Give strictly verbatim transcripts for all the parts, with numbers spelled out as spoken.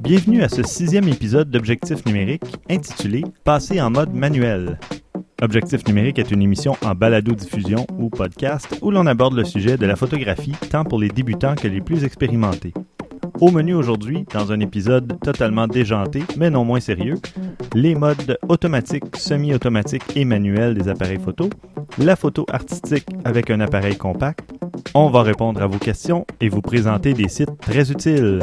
Bienvenue à ce sixième épisode d'Objectif numérique intitulé « Passer en mode manuel ». Objectif numérique est une émission en balado-diffusion ou podcast où l'on aborde le sujet de la photographie tant pour les débutants que les plus expérimentés. Au menu aujourd'hui, dans un épisode totalement déjanté, mais non moins sérieux, les modes automatique, semi-automatique et manuel des appareils photo, la photo artistique avec un appareil compact. On va répondre à vos questions et vous présenter des sites très utiles.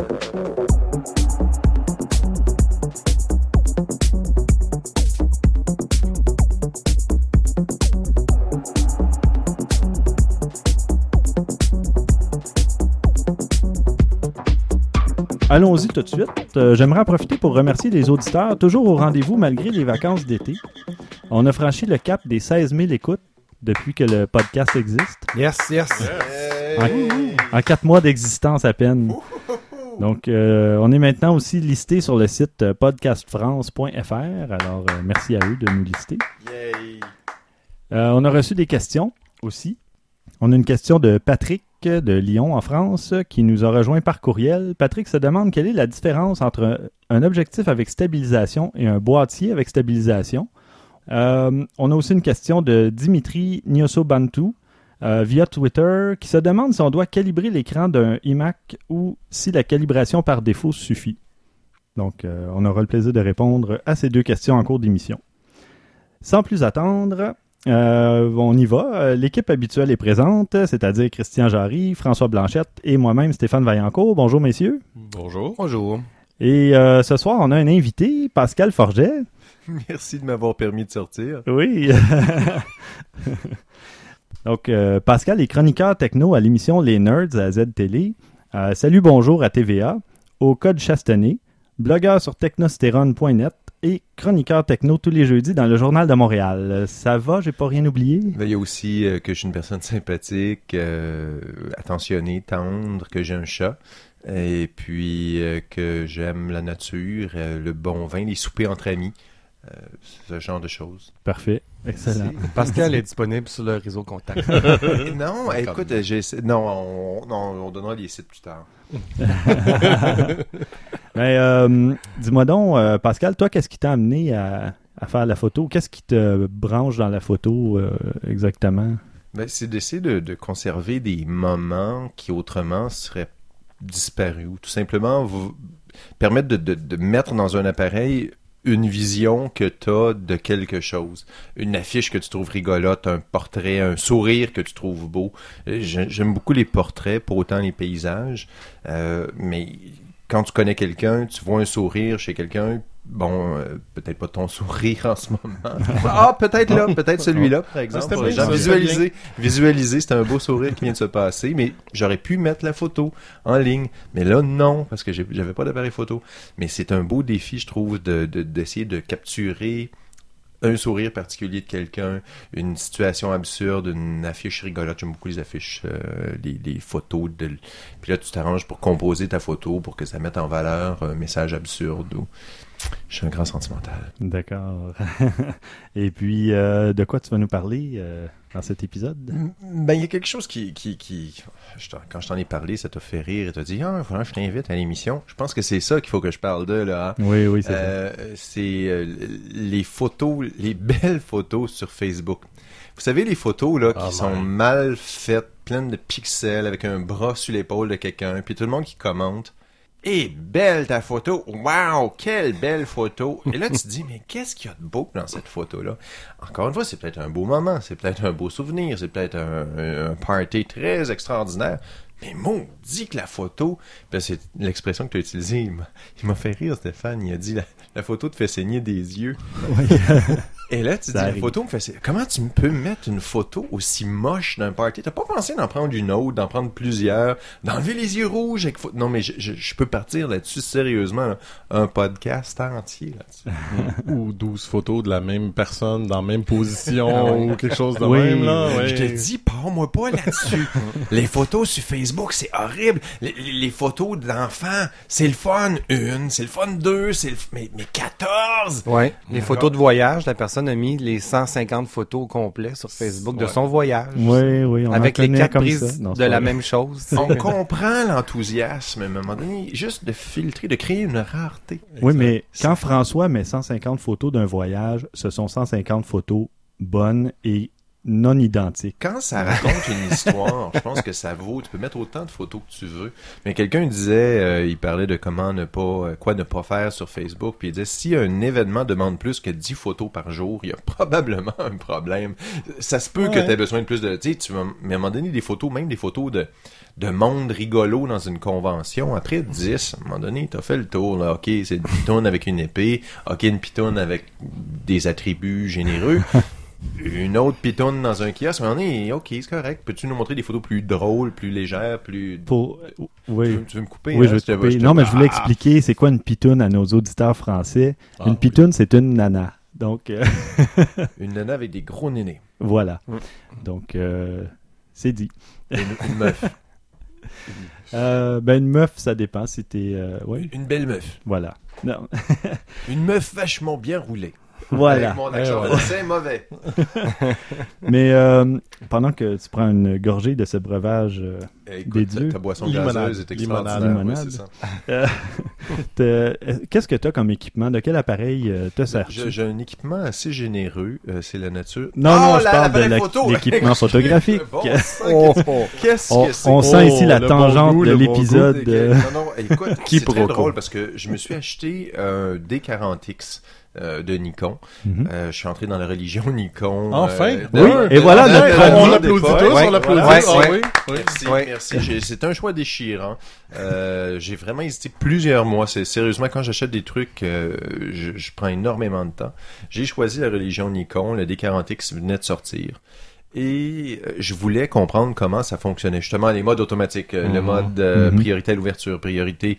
Allons-y tout de suite. Euh, j'aimerais en profiter pour remercier les auditeurs, toujours au rendez-vous malgré les vacances d'été. On a franchi le cap des seize mille écoutes depuis que le podcast existe. Yes, yes! En, en quatre mois d'existence à peine. Donc, euh, on est maintenant aussi listé sur le site podcast france point f r. Alors, euh, merci à eux de nous lister. Euh, on a reçu des questions aussi. On a une question de Patrick de Lyon en France qui nous a rejoint par courriel. Patrick se demande quelle est la différence entre un objectif avec stabilisation et un boîtier avec stabilisation. Euh, on a aussi une question de Dimitri Nyosobantu euh, via Twitter qui se demande si on doit calibrer l'écran d'un iMac ou si la calibration par défaut suffit. Donc, euh, on aura le plaisir de répondre à ces deux questions en cours d'émission. Sans plus attendre... Euh, on y va. L'équipe habituelle est présente, c'est-à-dire Christian Jarry, François Blanchette et moi-même Stéphane Vaillancourt. Bonjour messieurs. Bonjour. Bonjour. Et euh, ce soir, on a un invité, Pascal Forget. Merci de m'avoir permis de sortir. Oui. Donc, euh, Pascal est chroniqueur techno à l'émission Les Nerds à Z-Télé. Euh, salut, bonjour à T V A, au Code Chastenay, blogueur sur technostérone point net et chroniqueur techno tous les jeudis dans le Journal de Montréal. Ça va? J'ai pas rien oublié? Il y a aussi euh, que je suis une personne sympathique, euh, attentionnée, tendre, que j'ai un chat, et puis euh, que j'aime la nature, euh, le bon vin, les soupers entre amis, euh, ce genre de choses. Parfait. Excellent. Merci. Pascal est disponible sur le réseau Contact. non, écoute, j'ai, non, on, on, on donnera les sites plus tard. Mais euh, dis-moi donc, euh, Pascal, toi, qu'est-ce qui t'a amené à, à faire la photo? Qu'est-ce qui te branche dans la photo euh, exactement? Ben, c'est d'essayer de, de conserver des moments qui autrement seraient disparus. Ou tout simplement vous permettre de, de, de mettre dans un appareil une vision que tu as de quelque chose. Une affiche que tu trouves rigolote, un portrait, un sourire que tu trouves beau. J'aime beaucoup les portraits, pour autant les paysages. Euh, mais quand tu connais quelqu'un, tu vois un sourire chez quelqu'un, bon, euh, peut-être pas ton sourire en ce moment. Ah, peut-être là, peut-être celui-là, par exemple. bien, Genre, visualiser, visualiser, c'est un beau sourire qui vient de se passer, mais j'aurais pu mettre la photo en ligne. Mais là, non, parce que j'ai, j'avais pas d'appareil photo. Mais c'est un beau défi, je trouve, de, de, d'essayer de capturer un sourire particulier de quelqu'un, une situation absurde, une affiche rigolote. J'aime beaucoup les affiches, euh, les, les photos. De... Puis là, tu t'arranges pour composer ta photo pour que ça mette en valeur un message absurde. Ou... Je suis un grand sentimental. D'accord. Et puis, euh, de quoi tu vas nous parler euh, dans cet épisode? Ben, il y a quelque chose qui... qui, qui... Je quand je t'en ai parlé, ça t'a fait rire et t'as dit « Ah, il faudrait que je t'invite à l'émission. » Je pense que c'est ça qu'il faut que je parle de, là. Hein? Oui, oui, c'est euh, ça. C'est euh, les photos, les belles photos sur Facebook. Vous savez, les photos là qui oh sont my. mal faites, pleines de pixels, avec un bras sur l'épaule de quelqu'un, puis tout le monde qui commente. Eh, belle ta photo! Wow, quelle belle photo! Et là, tu te dis, mais qu'est-ce qu'il y a de beau dans cette photo-là? Encore une fois, c'est peut-être un beau moment, c'est peut-être un beau souvenir, c'est peut-être un, un party très extraordinaire. Mais maudit que la photo... Ben c'est l'expression que tu as utilisée, il m'a, il m'a fait rire, Stéphane. Il a dit, la, la photo te fait saigner des yeux. Oui. Et là, tu te dis, arrive. La photo me fait saigner. Comment tu peux mettre une photo aussi moche d'un party? T'as pas pensé d'en prendre une autre, d'en prendre plusieurs, d'enlever les yeux rouges avec... Non, mais je, je, je peux partir là-dessus sérieusement. Là. Un podcast entier là-dessus. Ou douze photos de la même personne dans la même position ou quelque chose de oui. même. Là. Ouais. Je te dis, pars-moi pas là-dessus. Les photos sur Facebook, Facebook, c'est horrible. Les, les photos d'enfants, c'est le fun une, c'est le fun deux, c'est le mais, mais quatorze! Ouais. Les photos de voyage, la personne a mis les cent cinquante photos au complet sur Facebook de ouais. son voyage. Oui, oui, on avec les quatre comme prises non, de la même chose. On comprend l'enthousiasme, à un moment donné, juste de filtrer, de créer une rareté. Oui, exact. Mais quand François met cent cinquante photos d'un voyage, ce sont cent cinquante photos bonnes et non identiques. Quand ça raconte une histoire, je pense que ça vaut. Tu peux mettre autant de photos que tu veux. Mais quelqu'un disait, euh, il parlait de comment ne pas, euh, quoi ne pas faire sur Facebook, puis il disait, si un événement demande plus que dix photos par jour, il y a probablement un problème. Ça se peut ouais. que tu aies besoin de plus de, tu sais, tu vas, mais à un moment donné, des photos, même des photos de, de monde rigolo dans une convention, après dix, à un moment donné, t'as fait le tour, là. OK, c'est une pitoune avec une épée. OK, une pitoune avec des attributs généreux. Une autre pitoune dans un kiosque, on est OK, c'est correct. Peux-tu nous montrer des photos plus drôles, plus légères, plus... Pour... Oui. Tu veux, tu veux me couper? Oui, hein? je veux te couper. Non, mais je voulais expliquer c'est quoi une pitoune à nos auditeurs français. Ah, une pitoune, oui. C'est une nana. Donc... Euh... une nana avec des gros nénés. Voilà. Mm. Donc, euh, c'est dit. Une, une meuf. euh, ben, une meuf, ça dépend si t'es... Euh, ouais. Une belle meuf. Voilà. Non. Une meuf vachement bien roulée. Voilà. Avec mon accent ouais, français ouais. mauvais. Mais euh, pendant que tu prends une gorgée de ce breuvage euh, écoute, des dieux... Ta boisson gazeuse est extraordinaire. Limonade. Oui, c'est ça. euh, qu'est-ce que tu as comme équipement? De quel appareil euh, te sers-tu? J'ai un équipement assez généreux. Euh, c'est la nature. Non, oh, non, je la, parle de la, photo. L'équipement photographique. Bon, ça, oh, oh. Qu'est-ce on, que c'est? On sent oh, ici la tangente bon goût, de l'épisode. Bon de... Non, non, écoute, c'est très drôle parce que je me suis acheté un D quarante X. Euh, de Nikon. Mm-hmm. Euh, je suis entré dans la religion Nikon. Enfin! Euh, oui! De, et de, voilà de, notre ami. On l'applaudit tous, ouais, on l'applaudit. Voilà. Ah, ouais. oui, oui. Merci, ouais. merci. C'est un choix déchirant. Euh, j'ai vraiment hésité plusieurs mois. C'est sérieusement, quand j'achète des trucs, euh, je, je prends énormément de temps. J'ai choisi la religion Nikon. Le D quarante X venait de sortir. Et euh, je voulais comprendre comment ça fonctionnait. Justement, les modes automatiques. Mm-hmm. Le mode euh, mm-hmm. priorité à l'ouverture, priorité...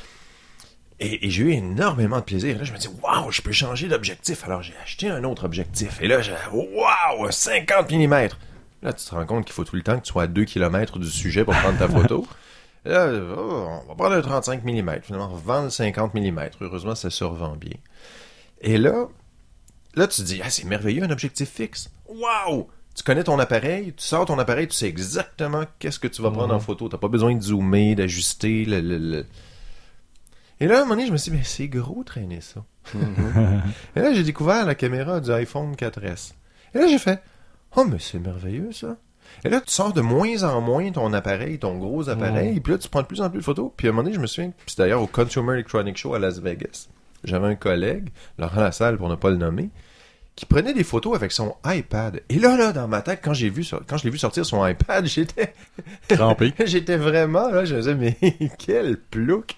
Et, et j'ai eu énormément de plaisir. Là, je me dis, waouh, je peux changer d'objectif. Alors, j'ai acheté un autre objectif. Et là, j'ai, waouh, cinquante millimètres. Là, tu te rends compte qu'il faut tout le temps que tu sois à deux kilomètres du sujet pour prendre ta photo. Et là, oh, on va prendre un trente-cinq millimètres. Finalement, on vend le cinquante millimètres. Heureusement, ça se revend bien. Et là, là, tu te dis, ah, c'est merveilleux, un objectif fixe. Waouh! Tu connais ton appareil, tu sors ton appareil, tu sais exactement qu'est-ce que tu vas prendre mmh. en photo. T'as pas besoin de zoomer, d'ajuster le... le, le... Et là, à un moment donné, je me suis dit, mais c'est gros traîner ça. Mm-hmm. Et là, j'ai découvert la caméra du iPhone quatre S. Et là, j'ai fait, oh, mais c'est merveilleux, ça. Et là, tu sors de moins en moins ton appareil, ton gros appareil, mm. puis là, tu prends de plus en plus de photos. Puis à un moment donné, je me souviens, puis c'est d'ailleurs au Consumer Electronics Show à Las Vegas, j'avais un collègue, Laurent Lassalle, pour ne pas le nommer, qui prenait des photos avec son iPad. Et là, là, dans ma tête, quand j'ai vu, quand je l'ai vu sortir son iPad, j'étais... trempé. J'étais vraiment, là, je me disais, mais quel plouc!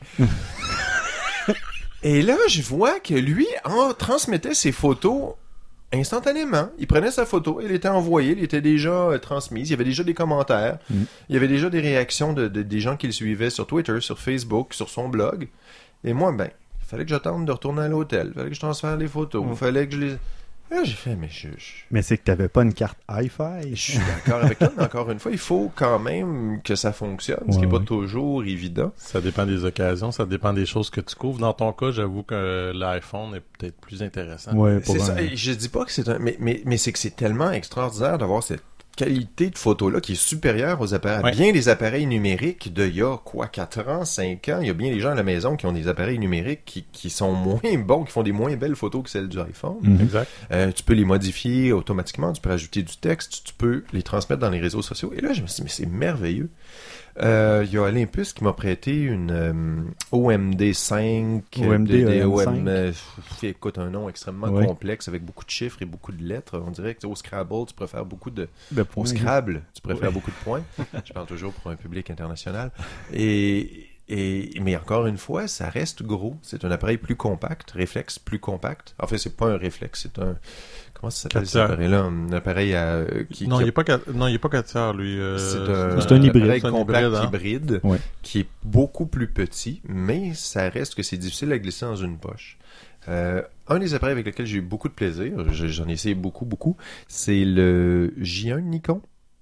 Et là, je vois que lui en transmettait ses photos instantanément. Il prenait sa photo, elle était envoyée, elle était déjà euh, transmise. Il y avait déjà des commentaires. Mm. Il y avait déjà des réactions de, de, des gens qui le suivaient sur Twitter, sur Facebook, sur son blog. Et moi, ben, il fallait que j'attende de retourner à l'hôtel. Il fallait que je transfère les photos. Il mm. fallait que je les... Là, j'ai fait, mais je... je... Mais c'est que t'avais pas une carte Hi-Fi. Je suis d'accord avec toi, mais encore une fois, il faut quand même que ça fonctionne, ouais, ce qui n'est ouais. pas toujours évident. Ça dépend des occasions, ça dépend des choses que tu couvres. Dans ton cas, j'avoue que l'iPhone est peut-être plus intéressant. Ouais, c'est un... ça. Je dis pas que c'est un... Mais, mais, mais c'est que c'est tellement extraordinaire d'avoir cette qualité de photo-là qui est supérieure aux appareils. Ouais. Bien des appareils numériques de il y a quoi, quatre ans, cinq ans, il y a bien des gens à la maison qui ont des appareils numériques qui, qui sont moins bons, qui font des moins belles photos que celles du iPhone. Mm-hmm. Exact. Euh, tu peux les modifier automatiquement, tu peux ajouter du texte, tu peux les transmettre dans les réseaux sociaux. Et là, je me suis dit, mais c'est merveilleux. Euh, il y a Olympus qui m'a prêté une euh, O M D cinq. O M D, de, de, O M cinq. O M, euh, écoute, un nom extrêmement oui. complexe avec beaucoup de chiffres et beaucoup de lettres. On dirait que au Scrabble, tu préfères beaucoup de... de points. Au Scrabble, tu préfères oui. beaucoup de points. Je parle toujours pour un public international. Et... Et, mais encore une fois, ça reste gros. C'est un appareil plus compact, réflexe plus compact. En fait, c'est pas un réflexe, c'est un... Comment ça s'appelle cet appareil-là? Un appareil à, qui... Non, qui a... il n'est pas, non, il est pas quatre tiers, lui. Euh... C'est un, c'est un hybride. appareil c'est un compact hybride, hein? hybride ouais. qui est beaucoup plus petit, mais ça reste que c'est difficile à glisser dans une poche. Euh, un des appareils avec lesquels j'ai eu beaucoup de plaisir, j'en ai essayé beaucoup, beaucoup, c'est le J un Nikon.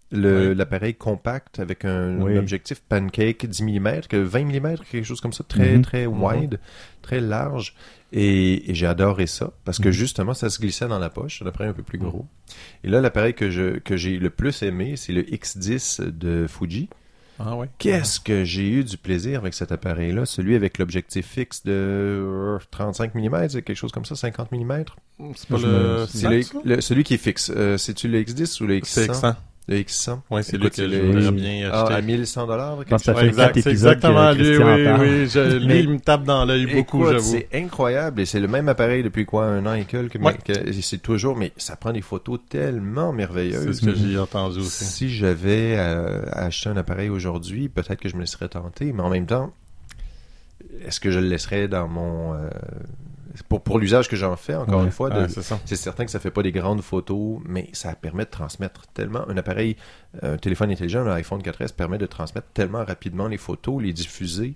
Le, oui. L'appareil compact avec un, oui. un objectif pancake dix millimètres, que vingt millimètres, quelque chose comme ça, très, mm-hmm. très wide, mm-hmm. très large. Et, et j'ai adoré ça, parce que mm-hmm. justement, ça se glissait dans la poche, un appareil un peu plus gros. Et là, l'appareil que, je, que j'ai le plus aimé, c'est le X dix de Fuji. Ah ouais. Qu'est-ce que j'ai eu du plaisir avec cet appareil-là, celui avec l'objectif fixe de trente-cinq millimètres, c'est quelque chose comme ça, cinquante millimètres. C'est pas le... C'est le, le, celui qui est fixe. Euh, c'est-tu le X dix ou le X cent? C'est X cent. Le X cent. Oui, c'est Écoute, lui que le... j'aurais bien acheté. Ah, à mille cent dollars. Je pense que ça fait exact, quatre épisodes exactement que lui, Christian oui, parle. oui. Je, lui, Mais, il me tape dans l'œil beaucoup, écoute, j'avoue. C'est incroyable. Et c'est le même appareil depuis quoi, un an et quelques. Ouais. Mais que, c'est toujours, mais ça prend des photos tellement merveilleuses. C'est ce que j'ai entendu aussi. Si j'avais euh, acheté un appareil aujourd'hui, peut-être que je me laisserais tenter. Mais en même temps, est-ce que je le laisserais dans mon... Euh, Pour, pour l'usage que j'en fais, encore ouais. une fois, de, ah, c'est, c'est certain que ça fait pas des grandes photos, mais ça permet de transmettre tellement. Un appareil, un téléphone intelligent, un iPhone quatre S permet de transmettre tellement rapidement les photos, les diffuser,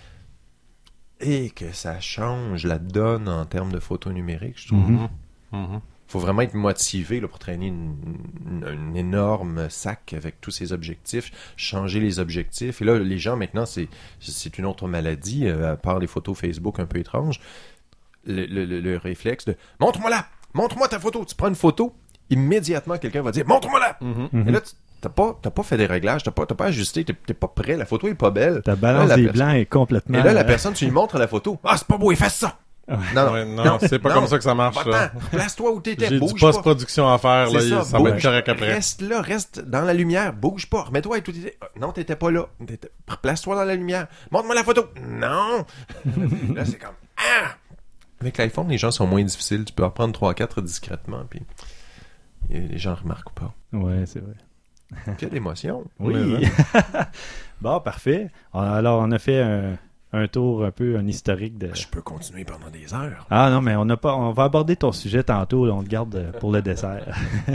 et que ça change la donne en termes de photos numériques, je trouve. Mm-hmm. Mm-hmm. Faut vraiment être motivé là, pour traîner une, une, un énorme sac avec tous ces objectifs, changer les objectifs. Et là, les gens, maintenant, c'est, c'est une autre maladie, euh, à part les photos Facebook un peu étranges. Le, le, le, le réflexe de « Montre-moi là! Montre-moi ta photo! » Tu prends une photo, immédiatement, quelqu'un va dire « Montre-moi là! Mm-hmm. » Et là, tu t'as pas, t'as pas fait des réglages, t'as pas, t'as pas ajusté, t'es, t'es pas prêt, la photo est pas belle. Ta balance là, des personne... blancs est complètement... Et là, la personne, tu lui montres la photo. « Ah, c'est pas beau, efface ça! » Ouais. Non, ouais, non, non, c'est pas non, comme ça que ça marche. Là. Place-toi où t'étais, J'ai bouge du post-production à faire, là, ça, ça va être correct après. Reste là, reste dans la lumière, bouge pas, remets-toi et tout était... Non, t'étais pas là. T'étais... Place-toi dans la lumière. Montre-moi la photo. Non! Là, c'est comme... Ah! Avec l'iPhone, les gens sont moins difficiles. Tu peux en prendre trois quatre discrètement, puis les gens ne remarquent pas. Ouais, c'est vrai. Quelle émotion! Oui! Bon, parfait. Alors, on a fait un, un tour un peu, un historique de... Je peux continuer pendant des heures. Ah non, mais on n'a pas, on va aborder ton sujet tantôt. On le garde pour le dessert.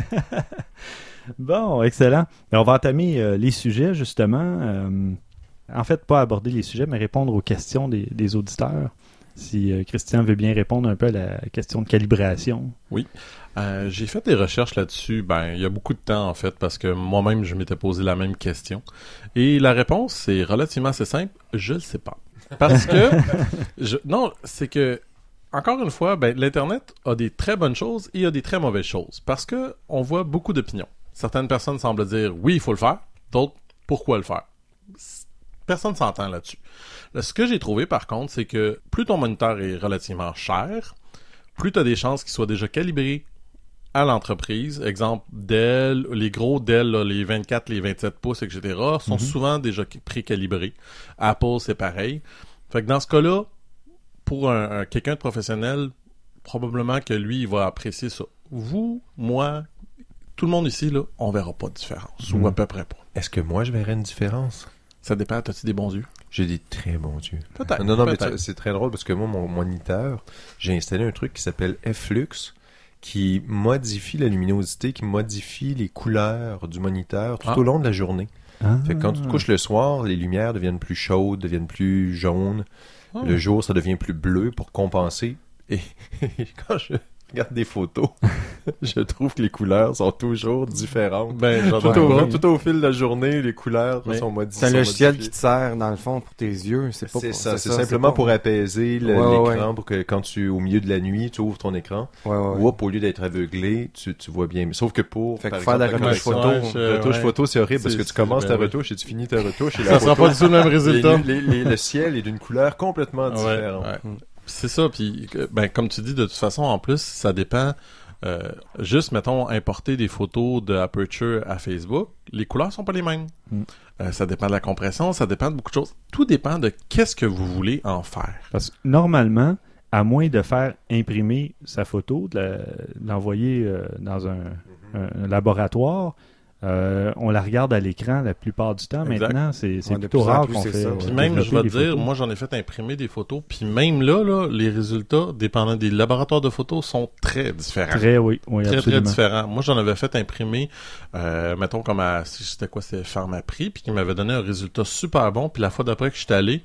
Bon, excellent. Et on va entamer euh, les sujets, justement. Euh, en fait, pas aborder les sujets, mais répondre aux questions des, des auditeurs. Si euh, Christian veut bien répondre un peu à la question de calibration. Oui. Euh, j'ai fait des recherches là-dessus, ben, il y a beaucoup de temps, en fait, parce que moi-même, je m'étais posé la même question. Et la réponse, c'est relativement assez simple. Je le sais pas. Parce que, je, non, c'est que, encore une fois, ben, l'Internet a des très bonnes choses et il y a des très mauvaises choses. Parce que, on voit beaucoup d'opinions. Certaines personnes semblent dire, oui, il faut le faire. D'autres, pourquoi le faire? Personne s'entend là-dessus. Là, ce que j'ai trouvé, par contre, c'est que plus ton moniteur est relativement cher, plus tu as des chances qu'il soit déjà calibré à l'entreprise. Exemple, Dell, les gros Dell, là, les vingt-quatre, les vingt-sept pouces, et cetera, sont mm-hmm. souvent déjà pré-calibrés. Apple, c'est pareil. Fait que dans ce cas-là, pour un, un, quelqu'un de professionnel, probablement que lui, il va apprécier ça. Vous, moi, tout le monde ici, là, on verra pas de différence, mm-hmm. ou à peu près pas. Est-ce que moi, je verrais une différence? Ça dépend, t'as-tu des bons yeux? J'ai des très bons yeux. Peut-être. Non, non, peut-être. mais c'est très drôle parce que moi, mon moniteur, j'ai installé un truc qui s'appelle F-Lux, qui modifie la luminosité, qui modifie les couleurs du moniteur tout ah. au long de la journée. Ah. Fait que quand tu te couches le soir, les lumières deviennent plus chaudes, deviennent plus jaunes. Ah. Le jour, ça devient plus bleu pour compenser. Et quand je regarde des photos, je trouve que les couleurs sont toujours différentes. Ben, tout, au, tout au fil de la journée, les couleurs mais sont modifiées. C'est un logiciel qui te sert, dans le fond, pour tes yeux. C'est, pas c'est pour, ça, c'est, c'est ça, simplement c'est pour apaiser le, ouais, l'écran, ouais. pour que quand tu, au milieu de la nuit, tu ouvres ton écran. Ouais, ouais, ou hop, au lieu d'être aveuglé, tu, tu vois bien. Sauf que pour fait par que faire exemple, la retouche photo, la retouche ouais. photo, c'est horrible c'est, parce que tu c'est, commences ben, ta ouais. retouche et tu finis ta retouche. Et ça la sera photo, pas du tout le même résultat. Les, les, les, le ciel est d'une couleur complètement différente. Ouais, ouais. C'est ça, puis ben comme tu dis, de toute façon, en plus, ça dépend. Euh, juste, mettons, importer des photos de Aperture à Facebook, les couleurs sont pas les mêmes. Mm. Euh, ça dépend de la compression, ça dépend de beaucoup de choses. Tout dépend de qu'est-ce que vous voulez en faire. Parce que normalement, à moins de faire imprimer sa photo, de, la, de l'envoyer euh, dans un, mm-hmm. un laboratoire, euh, on la regarde à l'écran la plupart du temps. Exact. Maintenant, c'est, c'est plutôt rare qu'on fait. Puis euh, même, je vais te dire, photos. Moi, j'en ai fait imprimer des photos. Puis même là, là, les résultats, dépendant des laboratoires de photos, sont très différents. Très, oui. oui très, absolument. très différents. Moi, j'en avais fait imprimer, euh, mettons, comme à, c'était quoi, c'était Pharmaprix, puis qui m'avait donné un résultat super bon. Puis la fois d'après que je suis allé,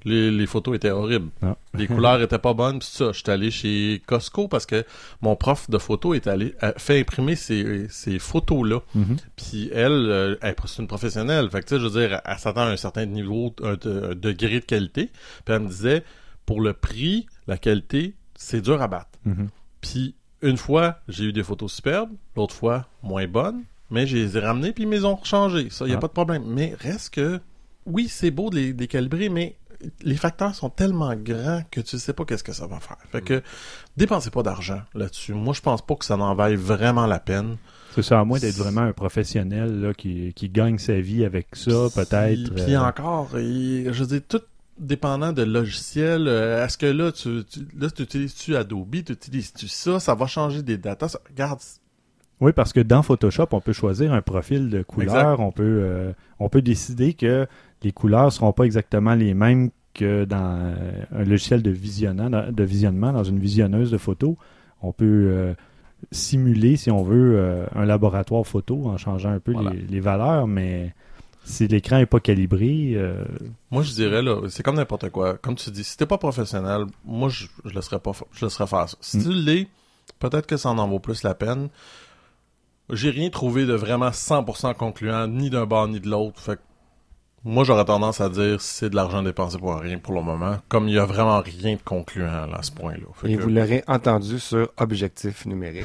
Les, les photos étaient horribles. Ah. Les couleurs étaient pas bonnes, pis ça. J'étais allé chez Costco parce que mon prof de photo est allé a fait imprimer ces, ces photos-là. Mm-hmm. Puis elle, euh, elle, c'est une professionnelle. Fait que tu sais, je veux dire, elle s'attend à un certain niveau, un, un degré de qualité. Puis elle me disait, pour le prix, la qualité, c'est dur à battre. Mm-hmm. Puis une fois, j'ai eu des photos superbes, l'autre fois, moins bonnes, mais je les ai ramenées puis ils me les ont rechangées. Ça, y a Ah. pas de problème. Mais reste que, oui, c'est beau de les décalibrer, mais les facteurs sont tellement grands que tu sais pas qu'est-ce que ça va faire. Fait que, dépensez pas d'argent là-dessus. Moi, je pense pas que ça en vaille vraiment la peine. C'est ça, à moins d'être vraiment un professionnel là, qui, qui gagne sa vie avec ça, peut-être. Puis euh, encore, et, je veux dire, tout dépendant de logiciel, euh, est-ce que là, tu, tu là, tu utilises-tu Adobe, tu utilises-tu ça, ça va changer des datas. Ça, regarde. Oui, parce que dans Photoshop, on peut choisir un profil de couleur. Exact. On peut, euh, on peut décider que les couleurs seront pas exactement les mêmes que dans euh, un logiciel de visionnant, de visionnement, dans une visionneuse de photos. On peut euh, simuler, si on veut, euh, un laboratoire photo en changeant un peu Voilà. les, les valeurs, mais si l'écran est pas calibré... euh, Moi, je dirais, là, c'est comme n'importe quoi. Comme tu dis, si t'es pas professionnel, moi, je, je laisserais pas, fa- je laisserais faire ça. Si Mm. tu l'es, peut-être que ça en en vaut plus la peine. J'ai rien trouvé de vraiment cent pour cent concluant, ni d'un bord ni de l'autre. Fait que moi, j'aurais tendance à dire c'est de l'argent dépensé pour rien pour le moment. Comme il y a vraiment rien de concluant là, à ce point-là. Fait Et que vous l'aurez entendu sur Objectif numérique.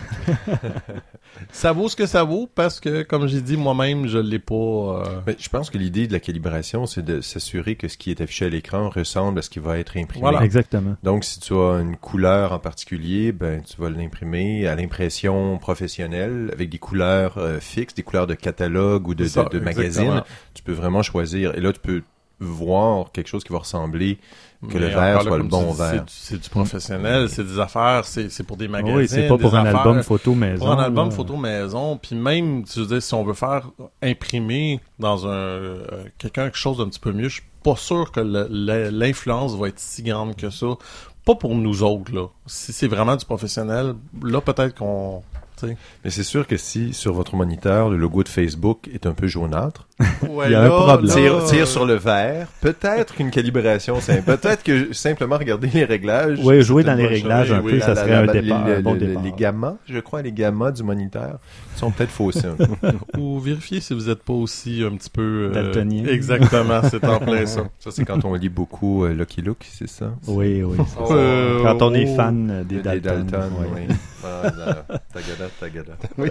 ça vaut ce que ça vaut parce que, comme j'ai dit, moi-même, je l'ai pas... euh, Ben, je pense que l'idée de la calibration, c'est de s'assurer que ce qui est affiché à l'écran ressemble à ce qui va être imprimé. Voilà. Exactement. Donc, si tu as une couleur en particulier, ben, tu vas l'imprimer à l'impression professionnelle avec des couleurs euh, fixes, des couleurs de catalogue ou de, C'est ça, de, de magazine. exactement. Tu peux vraiment choisir. Et là, tu peux voir quelque chose qui va ressembler, que le mais vert encore soit là, le comme bon tu dis, vert. C'est, c'est du professionnel, c'est des affaires, c'est, c'est pour des magasins. Oui, c'est pas des pour un affaires- album photo maison. Pour un album là. photo maison, puis même, tu veux dire, si on veut faire imprimer dans un euh, quelqu'un quelque chose d'un petit peu mieux, je suis pas sûr que le- le- l'influence va être si grande que ça. Pas pour nous autres, là. Si c'est vraiment du professionnel, là, peut-être qu'on... tu sais. Mais c'est sûr que si, sur votre moniteur, le logo de Facebook est un peu jaunâtre, Ouais, Il y a un problème. tire, tire sur le vert, peut-être qu'une calibration, c'est peut-être que simplement regarder les réglages. Oui, jouer c'est dans une les bonne réglages chose. un Oui, peu, la- ça la- serait la- un les- départ, les- un bon les- départ. Les gammas, je crois, les gammas du moniteur sont peut-être faussés. un peu. Ou vérifier si vous êtes pas aussi un petit peu... euh, Daltonien. Exactement, c'est en plein ça. Ça, c'est quand on lit beaucoup euh, Lucky Luke, c'est ça? Oui, oui. c'est ça. Euh, Quand on est oh. fan euh, des Des Dalton. Dalton, ouais. oui. Voilà, tagada, tagada. Oui.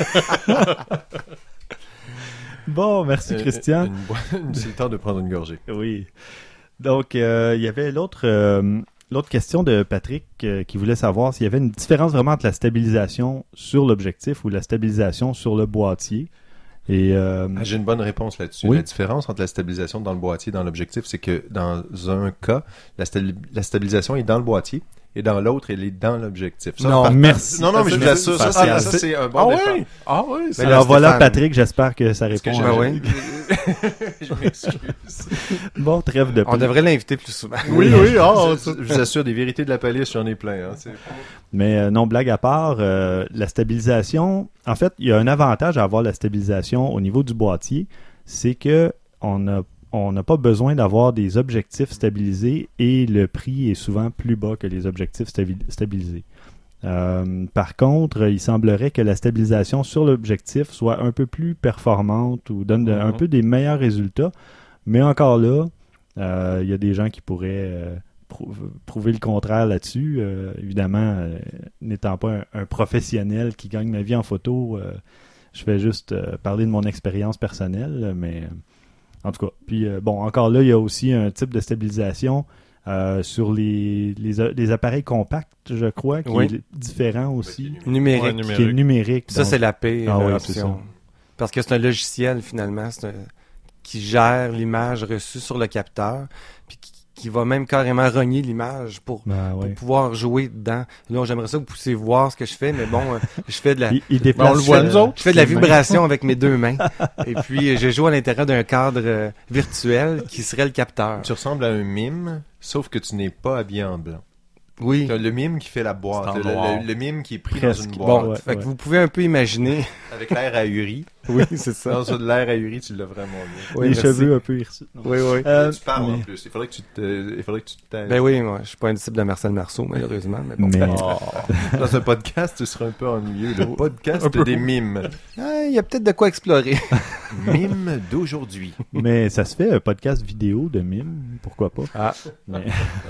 Bon, merci Euh, Christian. une boi- C'est le temps de prendre une gorgée. Oui. Donc, euh, il y avait l'autre euh, l'autre question de Patrick euh, qui voulait savoir s'il y avait une différence vraiment entre la stabilisation sur l'objectif ou la stabilisation sur le boîtier. Et euh, Ah, j'ai une bonne réponse là-dessus. Oui. La différence entre la stabilisation dans le boîtier et dans l'objectif, c'est que dans un cas, la, stabi- la stabilisation est dans le boîtier et dans l'autre, elle est dans l'objectif. Ça, Non, par- merci. Non, non, mais je vous l'assure, ça, c'est- Ah, ça, c'est un bon Ah départ. ouais? Ah ouais? Mais c'est- là, alors voilà Stéphane, Patrick, j'espère que ça Parce que répond. j'ai- à- ouais. Je m'excuse. Bon, trêve de On devrait l'inviter plus souvent. Oui, oui, ah, je, je vous assure, des vérités de la police, j'en ai plein. Hein, c'est- Mais euh, non, blague à part, euh, la stabilisation, en fait, il y a un avantage à avoir la stabilisation au niveau du boîtier, c'est que on a on n'a pas besoin d'avoir des objectifs stabilisés et le prix est souvent plus bas que les objectifs stabi- stabilisés. Euh, par contre, il semblerait que la stabilisation sur l'objectif soit un peu plus performante ou donne de- un Mhm. peu des meilleurs résultats, mais encore là, euh, il y a des gens qui pourraient euh, prou- prouver le contraire là-dessus. Euh, évidemment, euh, n'étant pas un, un professionnel qui gagne ma vie en photo, euh, je vais juste euh, parler de mon expérience personnelle, mais euh, en tout cas. Puis euh, bon, encore là, il y a aussi un type de stabilisation euh, sur les, les, les appareils compacts, je crois, qui Oui. est différent aussi, Numérique. Ouais, qui est numérique. numérique. Ça, donc- c'est la pire Ah euh, oui, c'est ça. option. Parce que c'est un logiciel, finalement, c'est un- qui gère l'image reçue sur le capteur, puis qui, qui va même carrément rogner l'image pour, Ben, pour ouais. pouvoir jouer dedans. Là, j'aimerais ça que vous puissiez voir ce que je fais, mais bon, euh, je fais de la... Il, il Ben, déplace, on le voit, euh, nous autres. Je fais de la ses mains. vibration avec mes deux mains. Et puis, euh, je joue à l'intérieur d'un cadre euh, virtuel qui serait le capteur. Tu ressembles à un mime, sauf que tu n'es pas habillé en blanc. Oui. T'as le mime qui fait la boîte. C'est en Le, noir. le, le mime qui est pris Presque. dans une boîte. Bon, ouais, fait que ouais. vous pouvez un peu imaginer. Avec l'air ahuri. Oui, c'est ça. Non, ça, de l'air ahuri, tu l'as vraiment bien. Oui, les merci. cheveux un peu hirsutes. non. Oui, oui. Euh, tu parles en mais- plus. Il faudrait que tu te, il faudrait que tu te taises. Ben oui, moi, je suis pas un disciple de Marcel Marceau, malheureusement, mais bon. Mais- Dans ce podcast, tu seras un peu ennuyeux. Le podcast Un peu. des mimes. Ah, il y a peut-être de quoi explorer. Mimes d'aujourd'hui. Mais ça se fait un podcast vidéo de mime, pourquoi pas. Ah. Mais-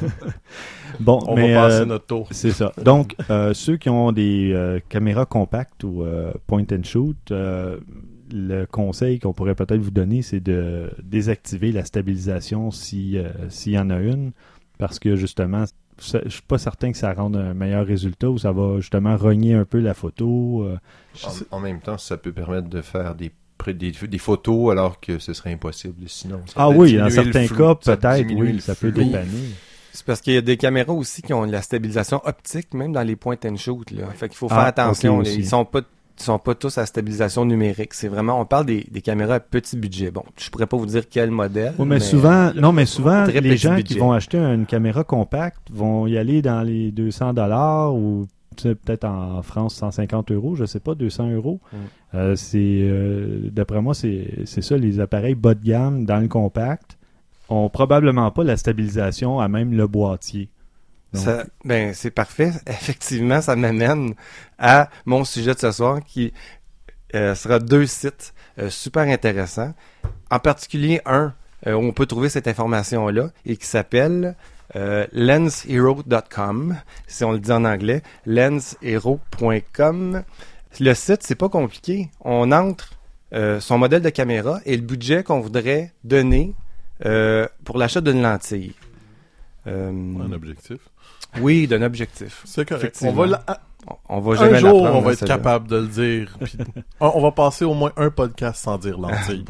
bon, On mais va passer euh, notre tour. c'est ça. Donc, euh, ceux qui ont des euh, caméras compactes ou euh, point and shoot, euh, le conseil qu'on pourrait peut-être vous donner, c'est de désactiver la stabilisation si euh, s'il y en a une, parce que justement, ça- je suis pas certain que ça rende un meilleur résultat ou ça va justement rogner un peu la photo. euh. En, en même temps, ça peut permettre de faire des, pré- des, des photos alors que ce serait impossible sinon. Ça Ah peut oui, diminuer dans le certains flou, cas, ça peut-être, diminue oui, le ça peut flou. dépanner. C'est parce qu'il y a des caméras aussi qui ont de la stabilisation optique, même dans les point and shoot, là. Fait qu'il faut faire Ah, attention. ok, là. aussi. Ils sont pas ils sont pas tous à stabilisation numérique. C'est vraiment, on parle des, des caméras à petit budget. Bon, je pourrais pas vous dire quel modèle. Oui, mais, souvent, non, mais souvent, très les petit gens qui budget. vont acheter une caméra compacte vont y aller dans les deux cents dollars ou tu sais, peut-être en France cent cinquante euros, je sais pas, deux cents euros. Mm. Euh, c'est, euh, d'après moi, c'est, c'est ça, les appareils bas de gamme dans le compact ont probablement pas la stabilisation à même le boîtier. Donc, Ça, ben, c'est parfait. Effectivement, ça m'amène à mon sujet de ce soir qui euh, sera deux sites euh, super intéressants. En particulier un euh, où on peut trouver cette information-là et qui s'appelle euh, lens hero dot com, si on le dit en anglais, lens hero point com. Le site, c'est pas compliqué. On entre euh, son modèle de caméra et le budget qu'on voudrait donner euh, pour l'achat d'une lentille. Euh, Un objectif. oui, d'un objectif. C'est correct. On Effectivement. va la- On, on va un jamais jour, l'apprendre, on va hein, être celle-là. capable de le dire. puis on on va passer au moins un podcast sans dire lentille.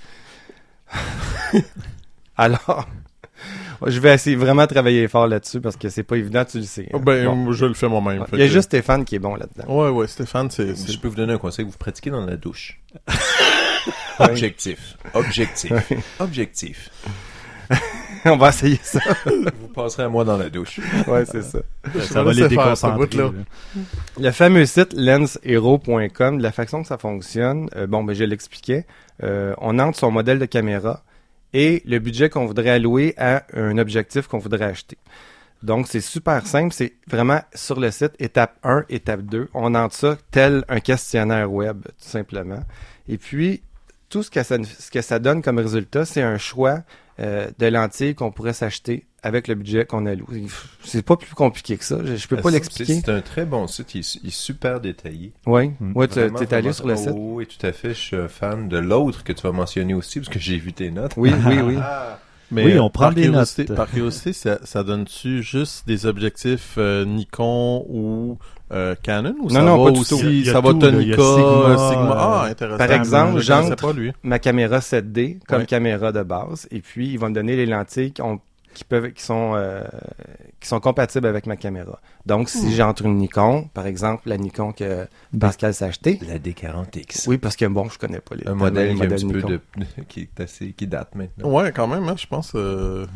Alors, je vais essayer vraiment de travailler fort là-dessus parce que c'est pas évident, tu le sais. hein. Ben, Bon. je le fais moi-même. Ouais. fait Il y a que- juste Stéphane qui est bon là-dedans. Ouais, ouais, Stéphane, c'est... c'est- Je peux vous donner un conseil, vous pratiquez dans la douche. Objectif. Objectif. Objectif. On va essayer ça. Vous passerez à moi dans la douche. Ouais, c'est ça. ça vais va les laisser faire, ce déconcentrer. bout-là. là. Le fameux site lens hero point com, de la façon que ça fonctionne, euh, bon, ben je l'expliquais, euh, on entre son modèle de caméra et le budget qu'on voudrait allouer à un objectif qu'on voudrait acheter. Donc, c'est super simple. C'est vraiment sur le site, étape un, étape deux. On entre ça tel un questionnaire web, tout simplement. Et puis, tout ce que ça, ce que ça donne comme résultat, c'est un choix euh, de lentilles qu'on pourrait s'acheter avec le budget qu'on alloue. C'est pas plus compliqué que ça. Je, je peux pas C'est- l'expliquer. C'est un très bon site, il est, il est super détaillé. Oui, Mm. ouais, tu Vraiment, es allé vraiment- sur le site. Oh, oui, tout à fait. Je suis un fan de l'autre que tu vas mentionner aussi, parce que j'ai vu tes notes. Oui, oui, oui. Mais, Oui, euh, on prend par des curiosité- notes. Par curiosité, ça, ça donne-tu juste des objectifs euh, Nikon ou euh, Canon ou Non, ça non, va pas du aussi, tout. Il y a ça va tout, là. Il y a Tonica, Sigma, Sigma, ah, euh, intéressant. Par exemple, je connaissais j'entre- pas lui. Ma caméra sept D comme Ouais. caméra de base, et puis il va me donner les lentilles qui, ont- qui peuvent, qui sont, euh, qui sont compatibles avec ma caméra. Donc, si j'entre une Nikon, par exemple, la Nikon que Pascal s'est achetée, La D quarante X. oui, parce que bon, je connais pas les Un modèle les qui, a un modèles petit peu Nikon. de, qui, est assez, qui date maintenant. Ouais, quand même, hein, je pense. euh,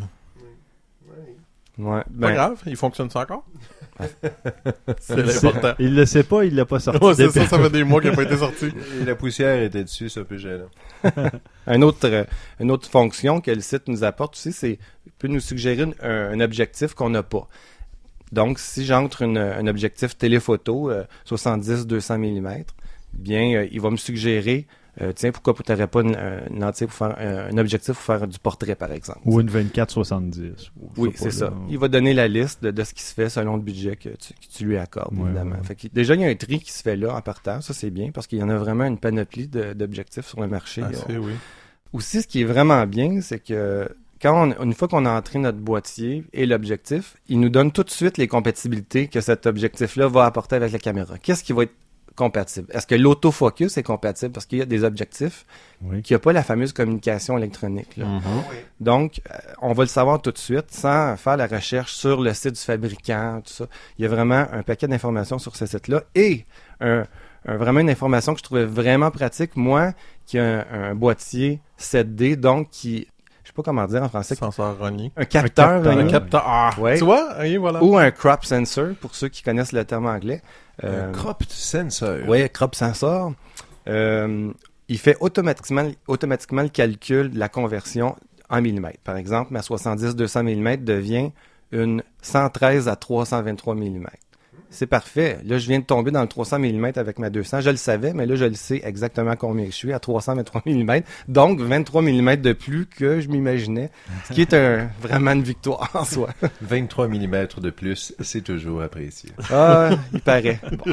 Ouais, Pas ben, grave, il fonctionne ça encore? c'est Il le l'important. sait- Il le sait pas, il l'a pas sorti. Ouais, c'est depuis- ça, ça fait des mois qu'il n'a pas été sorti. Et la poussière était dessus, c'est un peu gênant. un autre, euh, une autre fonction que le site nous apporte aussi, c'est il peut nous suggérer une- un, un objectif qu'on n'a pas. Donc, si j'entre une- un objectif téléphoto euh, soixante-dix deux cents millimètres, bien, euh, il va me suggérer, euh, tiens, pourquoi tu n'aurais pas une, une lentille pour faire un, un objectif pour faire du portrait, par exemple. Ou une vingt-quatre soixante-dix. ou je Oui, sais pas, c'est ça. là. Il va donner la liste de, de ce qui se fait selon le budget que tu, que tu lui accordes, Ouais, évidemment. ouais. Fait que, déjà, il y a un tri qui se fait là en partant. Ça, c'est bien parce qu'il y en a vraiment une panoplie de- d'objectifs sur le marché. Ah, Euh, c'est oui. Aussi, ce qui est vraiment bien, c'est que quand on- une fois qu'on a entré notre boîtier et l'objectif, il nous donne tout de suite les compatibilités que cet objectif-là va apporter avec la caméra. Qu'est-ce qui va être compatible? Est-ce que l'autofocus est compatible? Parce qu'il y a des objectifs Oui. qui n'ont pas la fameuse communication électronique. là. Mhm. Donc, euh, on va le savoir tout de suite sans faire la recherche sur le site du fabricant, tout ça. Il y a vraiment un paquet d'informations sur ce site-là et un, un- vraiment une information que je trouvais vraiment pratique, moi, qui a un, un boîtier sept D, donc qui, je sais pas comment dire en français. Senseur rogné. Un capteur. Un capteur. Un capteur. Ah, Ouais. tu vois? Oui, voilà. Ou un crop sensor, pour ceux qui connaissent le terme anglais. Un crop sensor. Oui, crop sensor. Euh, il fait automatiquement, automatiquement le calcul de la conversion en millimètres. Par exemple, ma soixante-dix deux cents millimètres devient une cent treize à trois cent vingt-trois millimètres. C'est parfait. Là, je viens de tomber dans le trois cents millimètres avec ma deux cents. Je le savais, mais là, je le sais exactement combien je suis, à trois cent vingt-trois millimètres. Donc, vingt-trois millimètres de plus que je m'imaginais, ce qui est un, vraiment une victoire en soi. vingt-trois millimètres de plus, c'est toujours apprécié. Ah, il paraît. Bon.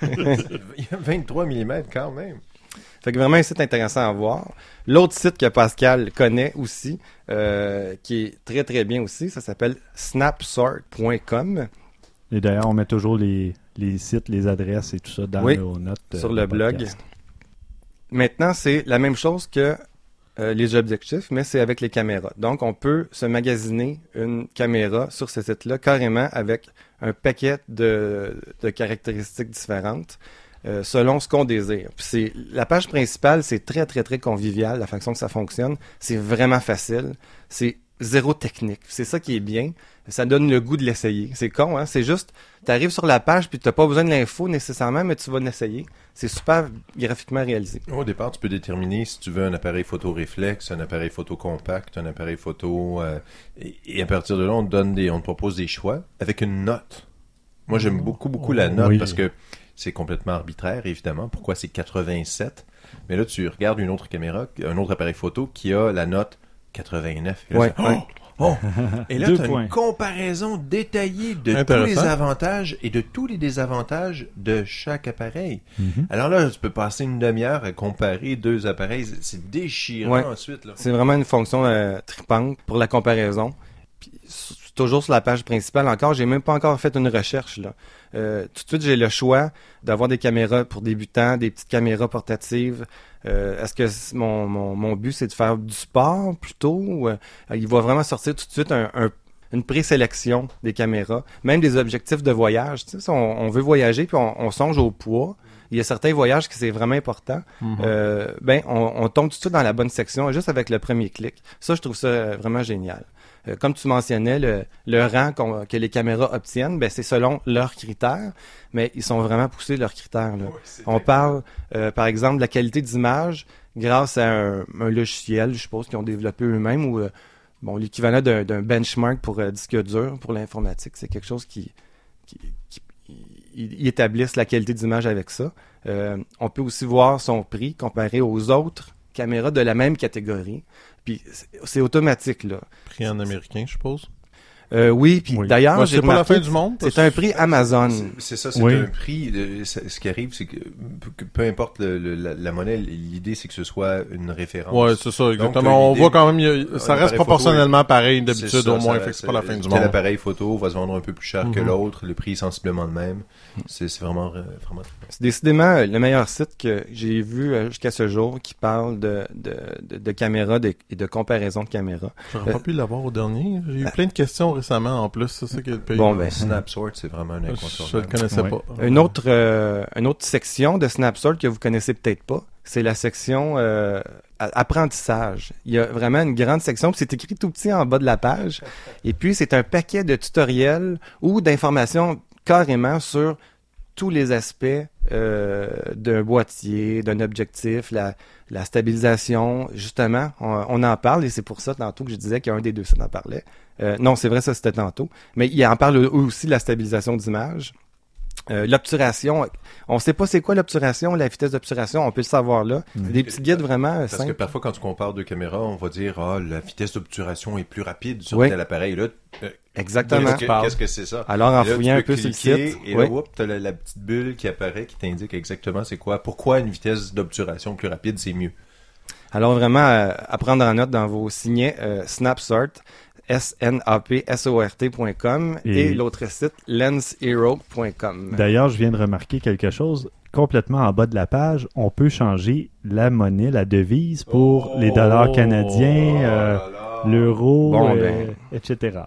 Il y a vingt-trois millimètres quand même. Fait que vraiment un site intéressant à voir. L'autre site que Pascal connaît aussi, euh, qui est très très bien aussi, ça s'appelle snapsort point com. Et d'ailleurs, on met toujours les, les sites, les adresses et tout ça dans Oui, nos notes. euh, sur de le blog. podcast. Maintenant, c'est la même chose que euh, les objectifs, mais c'est avec les caméras. Donc, on peut se magasiner une caméra sur ce site-là carrément avec un paquet de, de caractéristiques différentes euh, selon ce qu'on désire. Puis c'est, la page principale, c'est très, très, très convivial, la façon que ça fonctionne. C'est vraiment facile. C'est zéro technique. C'est ça qui est bien. Ça donne le goût de l'essayer. C'est con, hein? C'est juste, tu arrives sur la page puis tu n'as pas besoin de l'info nécessairement, mais tu vas l'essayer. C'est super graphiquement réalisé. Au départ, tu peux déterminer si tu veux un appareil photo réflexe, un appareil photo compact, un appareil photo... Euh, et, et à partir de là, on te, donne des, on te propose des choix avec une note. Moi, j'aime beaucoup, beaucoup la note Oui. parce que c'est complètement arbitraire, évidemment. Pourquoi c'est quatre-vingt-sept? Mais là, tu regardes une autre caméra, un autre appareil photo qui a la note quatre-vingt-neuf. Et là, Ouais, c'est- ouais. Oh! Et là, Deux tu as points. une comparaison détaillée de tous Intéressant. les avantages et de tous les désavantages de chaque appareil. Mhm. Alors là, tu peux passer une demi-heure à comparer deux appareils. C'est- C'est déchirant Ouais. ensuite. Là. C'est vraiment une fonction euh, tripante pour la comparaison. Puis, s- toujours sur la page principale encore, j'ai même pas encore fait une recherche là. Euh, tout de suite, j'ai le choix d'avoir des caméras pour débutants, des petites caméras portatives. Euh, est-ce que c- mon, mon, mon but, c'est de faire du sport plutôt? Ou, euh, il va vraiment sortir tout de suite un, un- une présélection des caméras, même des objectifs de voyage. Tu sais, si on, on veut voyager, puis on, on songe au poids. Il y a certains voyages qui c'est vraiment important. Mhm. Euh, ben, on, on tombe tout de suite dans la bonne section, juste avec le premier clic. Ça, je trouve ça euh, vraiment génial. Euh, comme tu mentionnais, le, le rang qu'on- que les caméras obtiennent, ben, c'est selon leurs critères, mais ils sont vraiment poussés, leurs critères. Là. On parle, euh, par exemple, de la qualité d'image grâce à un, un logiciel, je suppose, qu'ils ont développé eux-mêmes, ou euh, bon, l'équivalent d'un, d'un benchmark pour euh, disque dur, pour l'informatique. C'est quelque chose qui, qui, qui ils ils établissent la qualité d'image avec ça. Euh, on peut aussi voir son prix comparé aux autres caméras de la même catégorie. Puis c'est, c'est automatique, là. Prix en américain, je suppose. Euh, oui, puis Oui. d'ailleurs, Ouais, j'ai c'est pas la remarqué fin que du monde. c'est un prix Amazon. C'est- C'est ça, c'est Oui. un prix. de- ça- ce qui arrive, c'est que, que peu importe le- le- la, la monnaie, l'idée, c'est que ce soit une référence. Ouais, c'est ça, exactement. euh, on l'idée- voit quand même, il y a- ça un reste appareil photo, proportionnellement pareil C'est d'habitude, ça, au moins, ça- fait que c'est pas la fin du Tel monde. appareil photo va se vendre un peu plus cher que Mhm. l'autre. Le prix est sensiblement le même. C'est c'est vraiment, euh, vraiment très bien. C'est décidément euh, le meilleur site que j'ai vu euh, jusqu'à ce jour qui parle de, de, de, de caméras de- et de comparaison de caméras. J'aurais pas pu l'avoir au dernier. J'ai eu plein de questions récemment en plus, c'est ça qui est le pire. Bon, ben, Snapsort, c'est vraiment un je, je le incontournable. connaissais Ouais. pas. Une autre, euh, une autre section de Snapsort que vous connaissez peut-être pas, c'est la section euh, a- apprentissage. Il y a vraiment une grande section, puis c'est écrit tout petit en bas de la page. Et puis, c'est un paquet de tutoriels ou d'informations carrément sur tous les aspects euh, d'un boîtier, d'un objectif, la, la stabilisation. Justement, on, on en parle et c'est pour ça tantôt que je disais qu'un des deux sites en parlait. Euh, non, c'est vrai, ça c'était tantôt. Mais il en parle eux aussi de la stabilisation d'image. Euh, l'obturation, on ne sait pas c'est quoi l'obturation, la vitesse d'obturation, on peut le savoir là. Mm. Des petits guides vraiment euh, Parce que simples. parfois, quand tu compares deux caméras, on va dire, ah, la vitesse d'obturation est plus rapide sur Oui. tel appareil. Là, euh, Exactement. qu'est-ce que- qu'est-ce que c'est ça? Alors, en Et là, fouillant tu un peux peu sur le cliquer, site, Et oui. là, whoop, t'as la, la petite bulle qui apparaît qui t'indique exactement c'est quoi. Pourquoi une vitesse d'obturation plus rapide, c'est mieux. Alors vraiment, euh, à prendre en note dans vos signets, euh, Snapsort, S N A P S O R T point com et, Et- l'autre site, lens hero point com. D'ailleurs, je viens de remarquer quelque chose. Complètement en bas de la page, on peut changer la monnaie, la devise pour les dollars canadiens, euh, l'euro, Bon, euh, ben. et cetera.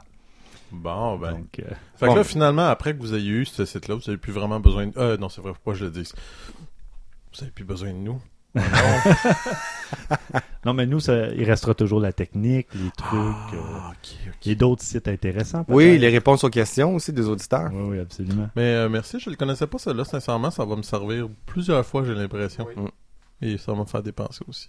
Bon, ben. Donc, euh, Fait Bon. que là, finalement, après que vous ayez eu ce site-là, vous avez plus vraiment besoin de... Euh, non, c'est vrai, faut pas que je le dise. Vous avez plus besoin de nous. Non, mais nous, ça, il restera toujours la technique, les trucs, Ah, euh, ok, ok. et d'autres sites intéressants. peut-être. Oui, les réponses aux questions aussi des auditeurs. Oui, oui, absolument. Mais euh, merci, je le connaissais pas, celle-là. Sincèrement, ça va me servir plusieurs fois, j'ai l'impression. Oui. Et ça va me faire dépenser aussi.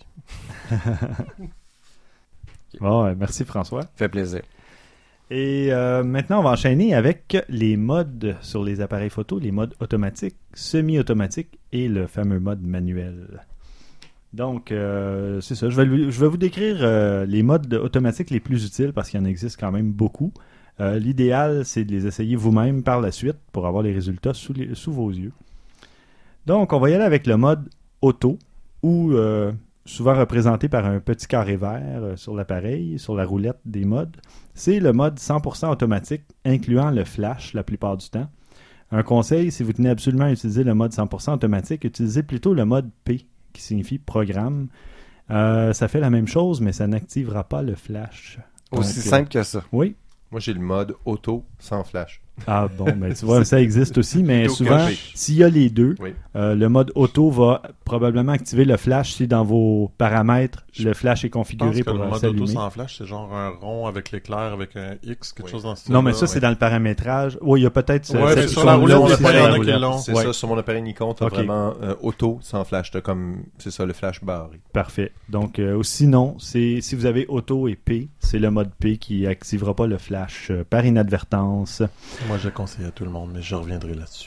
Bon, ouais, merci François. Fait plaisir. Et euh, maintenant, on va enchaîner avec les modes sur les appareils photo, les modes automatiques, semi-automatiques et le fameux mode manuel. Donc, euh, c'est ça. Je vais, lui- je vais vous décrire euh, les modes automatiques les plus utiles parce qu'il y en existe quand même beaucoup. Euh, l'idéal, c'est de les essayer vous-même par la suite pour avoir les résultats sous, les- sous vos yeux. Donc, on va y aller avec le mode auto ou euh, souvent représenté par un petit carré vert euh, sur l'appareil, sur la roulette des modes. C'est le mode cent pour cent automatique, incluant le flash la plupart du temps. Un conseil, si vous tenez absolument à utiliser le mode cent pour cent automatique, utilisez plutôt le mode P, qui signifie programme. Euh, ça fait la même chose, mais ça n'activera pas le flash. Aussi Donc, euh, simple que ça. Oui. Moi, j'ai le mode auto sans flash. Ah bon, ben tu vois, ça existe aussi, mais Plutôt souvent, caché. s'il y a les deux, Oui. euh, le mode auto va probablement activer le flash si dans vos paramètres, le flash est Je pense configuré que pour le euh, mode s'allumer. auto sans flash, c'est genre un rond avec l'éclair, avec un X, quelque Oui. chose dans ce Non, mais style-là, ça, c'est ouais. dans le paramétrage. Oui, il y a peut-être ce- Ouais, cette mais sur la icône-là roulette, aussi il y a pas, sur il y en la a qui roulette. l'ont. C'est Ouais. ça, sur mon appareil Nikon, t'as Ok. vraiment euh, auto sans flash. T'as comme, c'est ça, le flash barré. Parfait. Donc, euh, ou sinon, c'est, si vous avez auto et P, c'est le mode P qui activera pas le flash euh, par inadvertance. Moi, je conseille à tout le monde, mais je reviendrai là-dessus.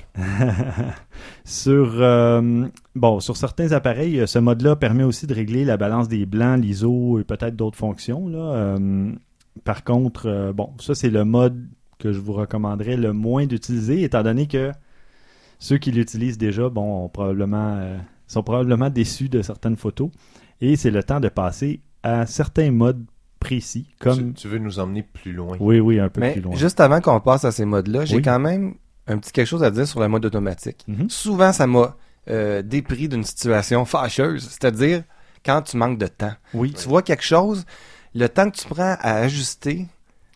Sur, euh, bon, sur certains appareils, euh, ce mode-là permet aussi de régler la balance des blancs, l'I S O et peut-être d'autres fonctions. Là. Euh, par contre, euh, bon, ça c'est le mode que je vous recommanderais le moins d'utiliser, étant donné que ceux qui l'utilisent déjà, bon, ont probablement, euh, sont probablement déçus de certaines photos. Et c'est le temps de passer à certains modes précis, comme... Tu, tu veux nous emmener plus loin. Oui, oui, un peu Mais plus loin. juste avant qu'on passe à ces modes-là, j'ai Oui. quand même un petit quelque chose à dire sur le mode automatique. Mhm. Souvent, ça m'a euh, dépris d'une situation fâcheuse, c'est-à-dire quand tu manques de temps. Oui, Tu vois quelque chose, le temps que tu prends à ajuster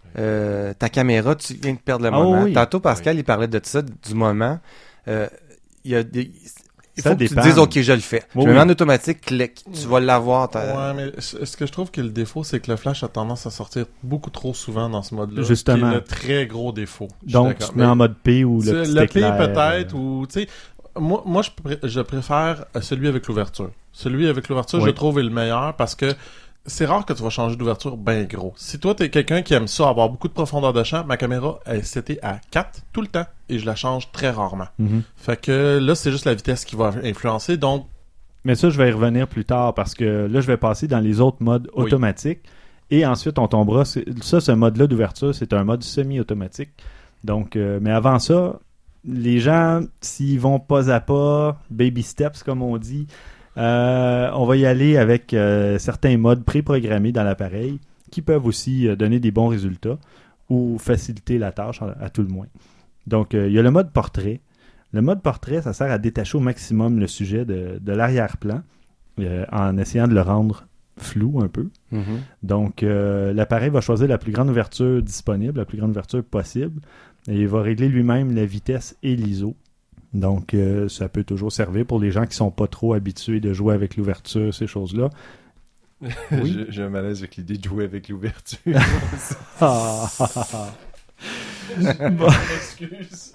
euh, ta caméra, tu viens de perdre le Ah moment. oui. Tantôt, Pascal, il parlait de ça, du moment. Euh, il y a des... Il Ça faut que tu dépend. te dises, OK, je le fais. Oui, je me oui. mets en automatique, clic. Tu vas l'avoir. ta- Ouais, mais ce ce que je trouve que le défaut, c'est que le flash a tendance à sortir beaucoup trop souvent dans ce mode-là. Justement. C'est le très gros défaut. Je suis donc d'accord. tu te mets en mode P ou le C'est petit le P éclair, peut-être, euh, ou tu sais, moi, moi je, pré- je préfère celui avec l'ouverture. Celui avec l'ouverture, Oui. je trouve, est le meilleur parce que c'est rare que tu vas changer d'ouverture ben gros. Si toi, t'es quelqu'un qui aime ça, avoir beaucoup de profondeur de champ, ma caméra, elle c'était à quatre tout le temps et je la change très rarement. mhm. Fait que là, c'est juste la vitesse qui va influencer, donc Mais ça, je vais y revenir plus tard parce que là, je vais passer dans les autres modes Oui. automatiques. Et ensuite, on tombera. c'est- Ça, ce mode-là d'ouverture, c'est un mode semi-automatique. Donc, euh, mais avant ça, les gens, s'ils vont pas à pas, baby steps, comme on dit, euh, on va y aller avec euh, certains modes préprogrammés dans l'appareil qui peuvent aussi euh, donner des bons résultats ou faciliter la tâche à, à tout le moins. Donc, euh, il y a le mode portrait. Le mode portrait, ça sert à détacher au maximum le sujet de, de l'arrière-plan euh, en essayant de le rendre flou un peu. Mhm. Donc, euh, l'appareil va choisir la plus grande ouverture disponible, la plus grande ouverture possible, et il va régler lui-même la vitesse et l'I S O. Donc, euh, ça peut toujours servir pour les gens qui sont pas trop habitués de jouer avec l'ouverture, ces choses-là. Oui. J'ai- J'ai un malaise avec l'idée de jouer avec l'ouverture. Ah, ah, ah, ah. Bon, excuse.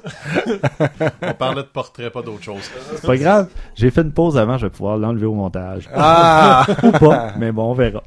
On parlait de portrait, pas d'autre chose. c'est pas grave, j'ai fait une pause avant, je vais pouvoir l'enlever au montage. Ah! Ou pas, mais bon, on verra.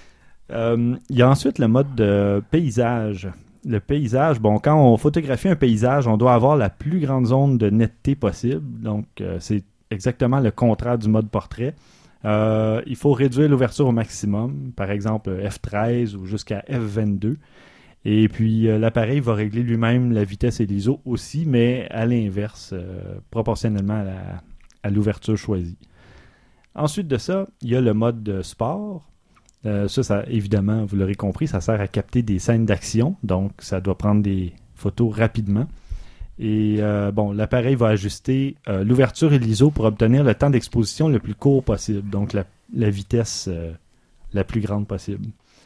Euh, Il y a ensuite le mode de paysage. Le paysage, bon, quand on photographie un paysage, on doit avoir la plus grande zone de netteté possible. Donc, euh, c'est exactement le contraire du mode portrait. Euh, il faut réduire l'ouverture au maximum, par exemple F treize ou jusqu'à F vingt-deux. Et puis, euh, l'appareil va régler lui-même la vitesse et l'I S O aussi, mais à l'inverse, euh, proportionnellement à, la- à l'ouverture choisie. Ensuite de ça, il y a le mode de sport. Euh, ça, ça, évidemment, vous l'aurez compris, ça sert à capter des scènes d'action, donc ça doit prendre des photos rapidement. Et euh, bon, l'appareil va ajuster euh, l'ouverture et l'I S O pour obtenir le temps d'exposition le plus court possible, donc la, la vitesse euh, la plus grande possible.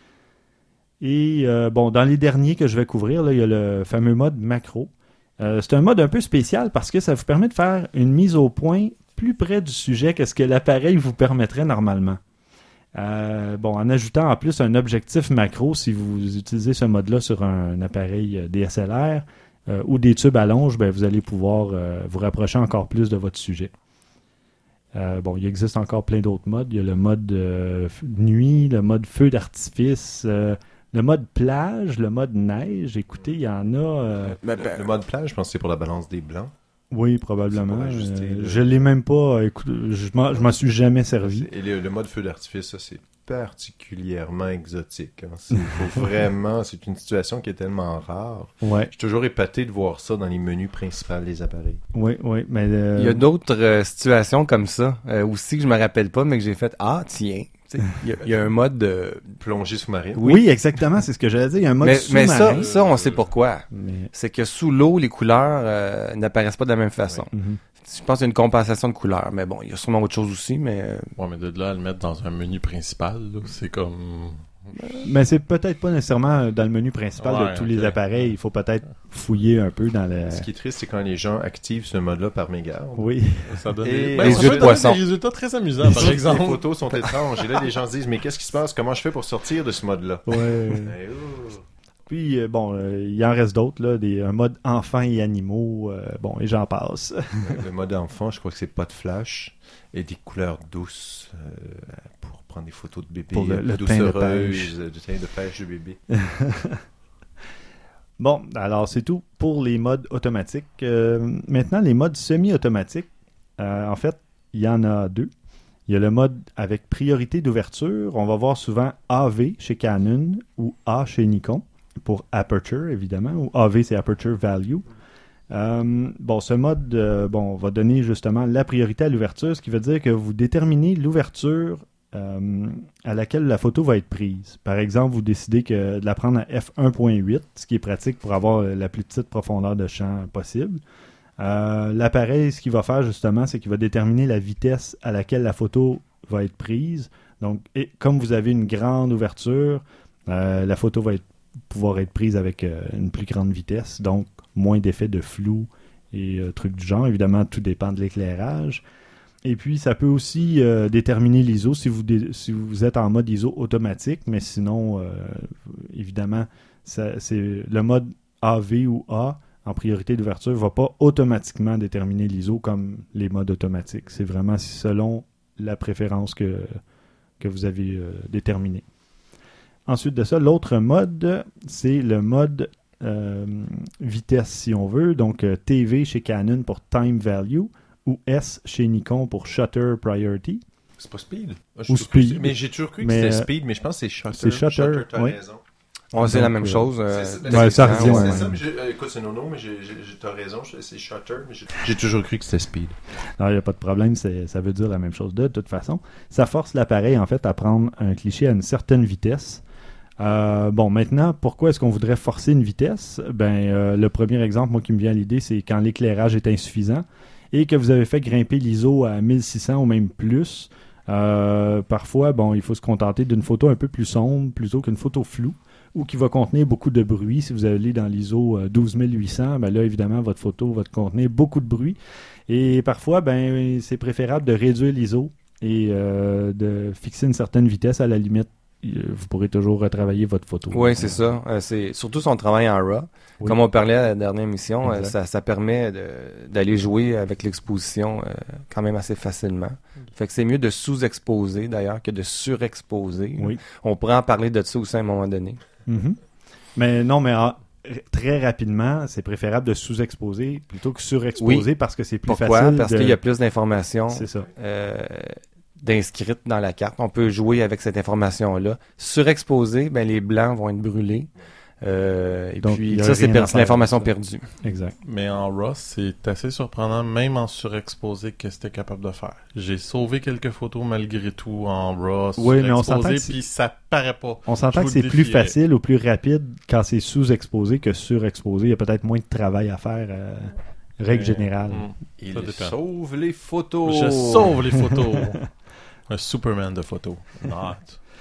Et euh, bon, dans les derniers que je vais couvrir, là, il y a le fameux mode macro. Euh, c'est un mode un peu spécial parce que ça vous permet de faire une mise au point plus près du sujet que ce que l'appareil vous permettrait normalement. Euh, bon, en ajoutant en plus un objectif macro, si vous utilisez ce mode-là sur un, un appareil D S L R euh, ou des tubes à longe, ben, vous allez pouvoir euh, vous rapprocher encore plus de votre sujet. Euh, bon, il existe encore plein d'autres modes. Il y a le mode euh, nuit, le mode feu d'artifice, euh, le mode plage, le mode neige. Écoutez, il y en a... Euh... Ben, ben, le mode plage, je pense que c'est pour la balance des blancs. Oui, probablement. Ajuster, euh, le... Je l'ai même pas... Écoute, je m'en, je m'en suis jamais servi. Et le, le mode feu d'artifice, ça, c'est particulièrement exotique. Hein. C'est, faut vraiment... C'est une situation qui est tellement rare. Ouais. Je suis toujours épaté de voir ça dans les menus principaux des appareils. Oui, oui, mais... Euh... Il y a d'autres euh, situations comme ça, euh, aussi que je me rappelle pas, mais que j'ai fait « Ah, tiens! » Il y, a, il y a un mode de... Plongée sous-marine. Oui. oui, exactement, c'est ce que j'allais dire. Il y a un mode mais, sous-marin. Mais ça, ça, on sait pourquoi. Mais... C'est que sous l'eau, les couleurs euh, n'apparaissent pas de la même façon. Ouais. Mm-hmm. Je pense qu'il y a une compensation de couleurs. Mais bon, il y a sûrement autre chose aussi, mais... Euh... Ouais, mais de là à le mettre dans un menu principal, là, c'est comme... Mais c'est peut-être pas nécessairement dans le menu principal ouais, de tous okay. les appareils. Il faut peut-être fouiller un peu dans le... Ce qui est triste, c'est quand les gens activent ce mode-là par mégarde. Oui. Ça donne et des... Ben, les ça yeux peut de donner poisson. des résultats très amusants, par exemple. Les photos sont étranges. Et là, les gens se disent, mais qu'est-ce qui se passe? Comment je fais pour sortir de ce mode-là? Ouais. Puis, euh, bon, euh, il en reste d'autres, là, des, un mode enfants et animaux, euh, bon, et j'en passe. Le mode enfant, je crois que c'est pas de flash et des couleurs douces euh, pour prendre des photos de bébé, pour le, le douce teint de heureuse, pêche. du teint de pêche de bébé. Bon, alors c'est tout pour les modes automatiques. Euh, maintenant, les modes semi-automatiques, euh, en fait, il y en a deux. Il y a le mode avec priorité d'ouverture. On va voir souvent A V chez Canon ou A chez Nikon pour Aperture, évidemment, ou A V, c'est Aperture Value. Euh, bon, ce mode euh, bon, va donner justement la priorité à l'ouverture, ce qui veut dire que vous déterminez l'ouverture euh, à laquelle la photo va être prise. Par exemple, vous décidez que de la prendre à f un point huit, ce qui est pratique pour avoir la plus petite profondeur de champ possible. Euh, l'appareil, ce qu'il va faire justement, c'est qu'il va déterminer la vitesse à laquelle la photo va être prise. Donc, et, comme vous avez une grande ouverture, euh, la photo va être, pouvoir être prise avec euh, une plus grande vitesse, donc moins d'effet de flou et euh, trucs du genre. Évidemment, tout dépend de l'éclairage. Et puis, ça peut aussi euh, déterminer l'I S O si vous, dé- si vous êtes en mode I S O automatique, mais sinon, euh, évidemment, ça, c'est le mode A V ou A en priorité d'ouverture ne va pas automatiquement déterminer l'I S O comme les modes automatiques. C'est vraiment selon la préférence que, que vous avez euh, déterminée. Ensuite de ça, l'autre mode, c'est le mode euh, vitesse, si on veut. Donc, euh, T V chez Canon pour Time Value ou S chez Nikon pour Shutter Priority. C'est pas Speed? Ah, Ou Speed. Mais j'ai toujours cru que Mais, c'était euh, Speed, mais je pense que c'est Shutter. c'est Shutter, Shutter, t'as oui. raison. On sait la Donc, même euh, chose. Euh, C'est- ouais, c'est- ça c'est- revient, c'est ouais. ça, mais j'ai- euh, écoute, c'est nono, mais j'ai, j'ai, j'ai- t'as raison, je- c'est Shutter, mais j'ai, j'ai toujours cru que c'était Speed. Non, il n'y a pas de problème, c'est, ça veut dire la même chose. De toute façon, ça force l'appareil en fait à prendre un cliché à une certaine vitesse. Euh, bon, maintenant, pourquoi est-ce qu'on voudrait forcer une vitesse? Ben, euh, le premier exemple, moi, qui me vient à l'idée, c'est quand l'éclairage est insuffisant et que vous avez fait grimper l'I S O à mille six cents ou même plus. Euh, parfois, bon, il faut se contenter d'une photo un peu plus sombre plutôt qu'une photo floue ou qui va contenir beaucoup de bruit. Si vous allez dans l'I S O euh, douze mille huit cents, ben là, évidemment, votre photo va contenir beaucoup de bruit. Et parfois, ben, c'est préférable de réduire l'I S O et euh, de fixer une certaine vitesse. À la limite, vous pourrez toujours retravailler votre photo. Oui, c'est ça. Euh, c'est surtout si on travaille en RAW. Oui. Comme on parlait à la dernière émission, euh, Exact. ça, ça permet de, d'aller jouer avec l'exposition euh, quand même assez facilement. Fait que c'est mieux de sous-exposer d'ailleurs que de surexposer. Oui. On pourrait en parler de ça aussi à un moment donné. Mm-hmm. Mais non, mais en- très rapidement, c'est préférable de sous-exposer plutôt que surexposer Oui. parce que c'est plus Pourquoi? facile. Parce de- qu'il y a plus d'informations C'est ça. euh, d'inscrites dans la carte. On peut jouer avec cette information-là. Surexposer, ben les blancs vont être brûlés. Euh, et Donc, il puis y a ça, c'est, rien per- à c'est faire l'information avec ça. perdue. Exact. Mais en RAW, c'est assez surprenant, même en surexposé, que c'était capable de faire. J'ai sauvé quelques photos malgré tout en RAW, Oui, mais on s'entend surexposé, que c'est- puis ça paraît pas. On s'entend Je que vous c'est le plus défierais. facile ou plus rapide quand c'est sous-exposé que surexposé. Il y a peut-être moins de travail à faire, euh, règle Mais, générale. mm, Il Ça dépend. sauve les photos. Je sauve les photos. Un Superman de photos. Not.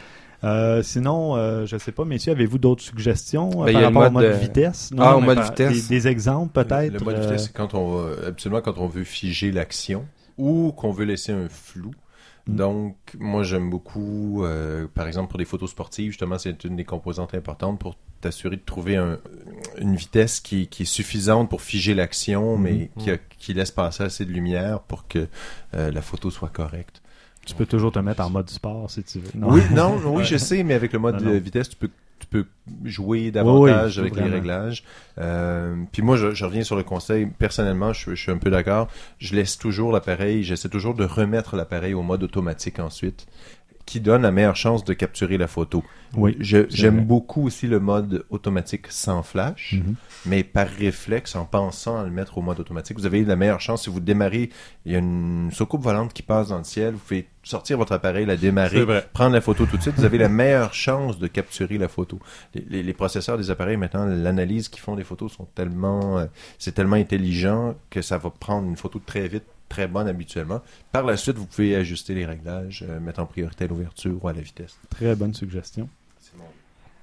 Euh, sinon, euh, je sais pas, messieurs, avez-vous d'autres suggestions euh, Ben, il par y a le rapport au mode mode de- vitesse? Ah, au mais mode par- vitesse. Des, des exemples peut-être? Le mode euh, vitesse, c'est quand on va, absolument quand on veut figer l'action. ou qu'on veut laisser un flou. Mm. Donc, moi, j'aime beaucoup, euh, par exemple, pour des photos sportives, justement, c'est une des composantes importantes pour t'assurer de trouver un, une vitesse qui, qui est suffisante pour figer l'action, mm. mais mm. Qui, a, qui laisse passer assez de lumière pour que euh, la photo soit correcte. Tu peux toujours te mettre en mode sport si tu veux. Non. Oui, non, oui, je sais, mais avec le mode non, non. de vitesse, tu peux, tu peux jouer davantage oui, oui, avec vraiment. les réglages. Euh, puis moi, je, je reviens sur le conseil. Personnellement, je, je suis un peu d'accord. Je laisse toujours l'appareil, j'essaie toujours de remettre l'appareil au mode automatique ensuite, qui donne la meilleure chance de capturer la photo. Oui, je, j'aime vrai. beaucoup aussi le mode automatique sans flash, mm-hmm. mais par réflexe, en pensant à le mettre au mode automatique, vous avez la meilleure chance. Si vous démarrez, il y a une soucoupe volante qui passe dans le ciel, vous pouvez sortir votre appareil, la démarrer, prendre la photo tout de suite, vous avez la meilleure chance de capturer la photo. Les, les, les processeurs des appareils, maintenant, l'analyse qu'ils font des photos sont tellement, euh, c'est tellement intelligent que ça va prendre une photo très vite, très bonne habituellement. Par la suite, vous pouvez ajuster les réglages, euh, mettre en priorité à l'ouverture ou à la vitesse. Très bonne suggestion. C'est bon.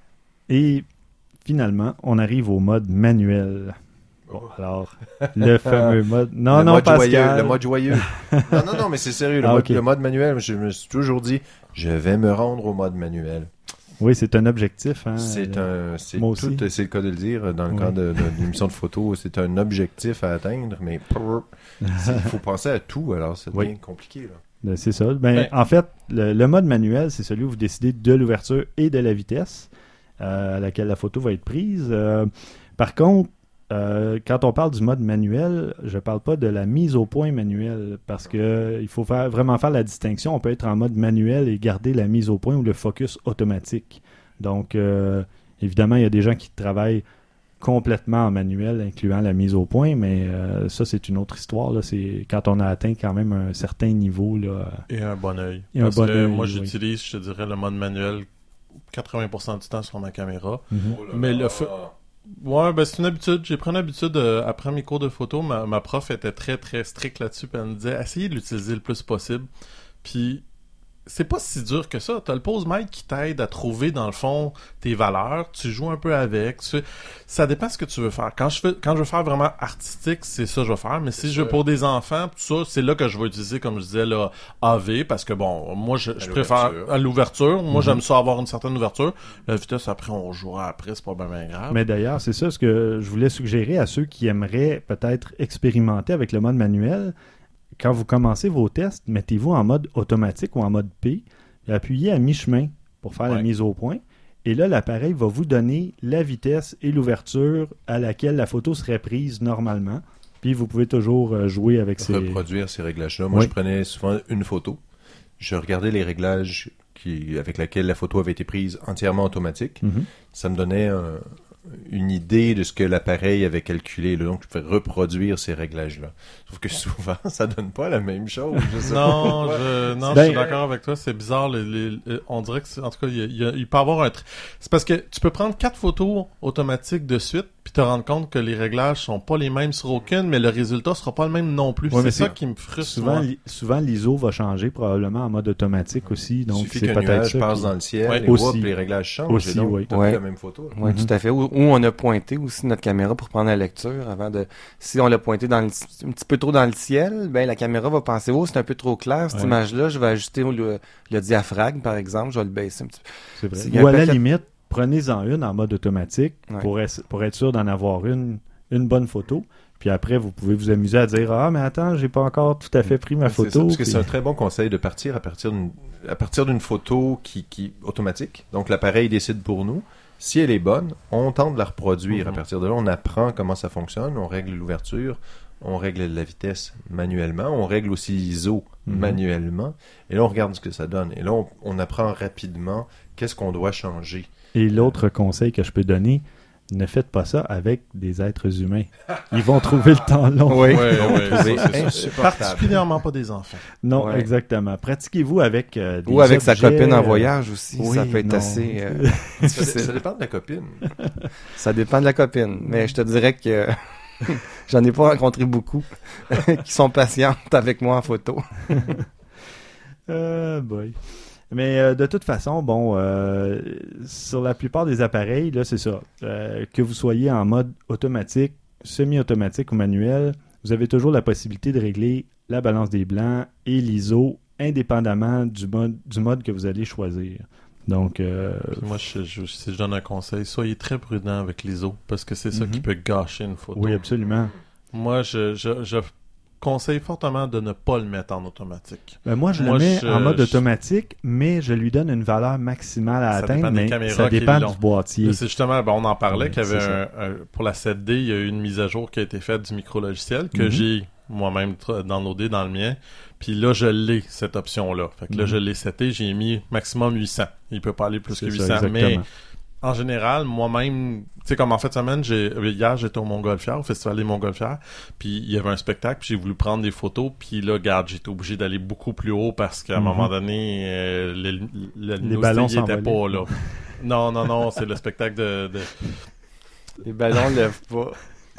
Et finalement, on arrive au mode manuel. Bon, alors, le fameux mode... Non, le non, mode Pascal. Joyeux, le mode joyeux. non, non, non, mais c'est sérieux. Le, ah, mode, okay. le mode manuel, je me suis toujours dit, je vais me rendre au mode manuel. Oui, c'est un objectif. Hein, c'est un, c'est moi tout, aussi. C'est le cas de le dire dans le oui. cadre de, de, d'une émission de photo. C'est un objectif à atteindre, mais il faut penser à tout. Alors, c'est oui. bien compliqué. Là. Ben, c'est ça. Ben, ben, en fait, le, le mode manuel, c'est celui où vous décidez de l'ouverture et de la vitesse euh, à laquelle la photo va être prise. Euh, par contre, Euh, quand on parle du mode manuel, je parle pas de la mise au point manuelle parce que euh, il faut faire, vraiment faire la distinction. On peut être en mode manuel et garder la mise au point ou le focus automatique. Donc, euh, évidemment, il y a des gens qui travaillent complètement en manuel, incluant la mise au point, mais euh, ça, c'est une autre histoire. Là. C'est quand on a atteint quand même un certain niveau. Là, et un bon œil. Et parce un bon que œil, moi, oui. j'utilise, je te dirais, le mode manuel quatre-vingts pour cent du temps sur ma caméra. Mm-hmm. Oh là mais là. le fait... Ouais, ben c'est une habitude. J'ai pris une habitude, euh, après mes cours de photo, ma, ma prof était très très stricte là-dessus, puis elle me disait, essayez de l'utiliser le plus possible. Puis, c'est pas si dur que ça. T'as le pose mic qui t'aide à trouver, dans le fond, tes valeurs. Tu joues un peu avec. Tu fais... Ça dépend de ce que tu veux faire. Quand je fais, quand je veux faire vraiment artistique, c'est ça que je vais faire. Mais si c'est je veux pour des enfants, tout ça, c'est là que je vais utiliser, comme je disais, là, A V, parce que bon, moi, je, je préfère à l'ouverture. Moi, mm-hmm. j'aime ça avoir une certaine ouverture. La vitesse, après, on jouera après, c'est pas bien, bien grave. Mais d'ailleurs, c'est ça ce que je voulais suggérer à ceux qui aimeraient peut-être expérimenter avec le mode manuel. Quand vous commencez vos tests, mettez-vous en mode automatique ou en mode P et appuyez à mi-chemin pour faire ouais. la mise au point. Et là, l'appareil va vous donner la vitesse et l'ouverture à laquelle la photo serait prise normalement. Puis vous pouvez toujours jouer avec ces... Reproduire ces réglages-là. Moi, oui. je prenais souvent une photo. Je regardais les réglages qui, avec lesquels la photo avait été prise entièrement automatique. Mm-hmm. Ça me donnait un... une idée de ce que l'appareil avait calculé. Là. Donc, je pouvais reproduire ces réglages-là. Sauf que souvent, ça donne pas la même chose. Je sais non, pas je, non ben, je suis d'accord avec toi. C'est bizarre. Les, les, les, on dirait que, c'est, en tout cas, il, y a, il peut y avoir un... Tr... C'est parce que tu peux prendre quatre photos automatiques de suite puis te rendre compte que les réglages sont pas les mêmes sur aucune, mais le résultat sera pas le même non plus. Ouais, c'est, c'est ça qui me frustre. Souvent, li, souvent, l'I S O va changer probablement en mode automatique aussi. Donc, il suffit c'est qu'un peut-être nuage ça passe qui... dans le ciel ouais, et aussi, whoop, les réglages changent. Aussi, et donc, oui. t'as ouais. la même photo. Oui, mm-hmm. tout à fait. Où, où on a pointé aussi notre caméra pour prendre la lecture avant de... Si on l'a pointé dans le... un petit peu trop dans le ciel, ben la caméra va penser, oh, c'est un peu trop clair, cette ouais. image-là, je vais ajuster le, le diaphragme, par exemple, je vais le baisser un petit peu. C'est vrai. C'est Ou à la que... limite, prenez-en une en mode automatique ouais. pour, être, pour être sûr d'en avoir une, une bonne photo. Puis après, vous pouvez vous amuser à dire « Ah, mais attends, j'ai pas encore tout à fait pris ma photo. » C'est ça, parce que puis... c'est un très bon conseil de partir à partir d'une, à partir d'une photo qui, qui automatique. Donc, l'appareil décide pour nous. Si elle est bonne, on tente de la reproduire. Mm-hmm. À partir de là, on apprend comment ça fonctionne, on règle l'ouverture, on règle la vitesse manuellement, on règle aussi l'I S O mm-hmm. manuellement, et là, on regarde ce que ça donne. Et là, on, on apprend rapidement qu'est-ce qu'on doit changer. Et l'autre conseil que je peux donner, ne faites pas ça avec des êtres humains. Ils vont trouver le temps long. Oui, ouais, ouais, ouais, c'est particulièrement pas des enfants. Non, ouais. exactement. Pratiquez-vous avec euh, des Ou avec objets, sa copine en voyage aussi. Oui, ça peut être non. assez euh, ça, ça dépend de la copine. Ça dépend de la copine. Mais je te dirais que j'en ai pas rencontré beaucoup qui sont patientes avec moi en photo. euh, boy. Mais euh, de toute façon, bon, euh, sur la plupart des appareils, là, c'est ça. Euh, que vous soyez en mode automatique, semi-automatique ou manuel, vous avez toujours la possibilité de régler la balance des blancs et l'I S O indépendamment du mode, du mode que vous allez choisir. Donc, euh... moi, je, je, si je donne un conseil, soyez très prudent avec l'I S O parce que c'est ça mm-hmm. qui peut gâcher une photo. Oui, absolument. Moi, je, je, je conseille fortement de ne pas le mettre en automatique. Ben moi, je moi, le mets je, en mode je... automatique, mais je lui donne une valeur maximale à ça atteindre, mais ça dépend du boîtier. C'est justement, ben, on en parlait, oui, qu'il y avait un, un, pour la sept D, il y a eu une mise à jour qui a été faite du micro-logiciel que mm-hmm. j'ai moi-même downloadé dans le mien. Puis là, je l'ai, cette option-là. Fait que mm-hmm. là, je l'ai seté, j'ai mis maximum huit cents. Il peut pas aller plus c'est que huit cents, ça, mais en général, moi-même, tu sais, comme en fait semaine, j'ai, hier, j'étais au Montgolfière, au Festival des Montgolfières, puis il y avait un spectacle, puis j'ai voulu prendre des photos, puis là, regarde, j'étais obligé d'aller beaucoup plus haut parce qu'à mm-hmm. un moment donné, euh, le, le, les ballons n'étaient pas là. Non, non, non, c'est le spectacle de... de... Les ballons ne lèvent pas.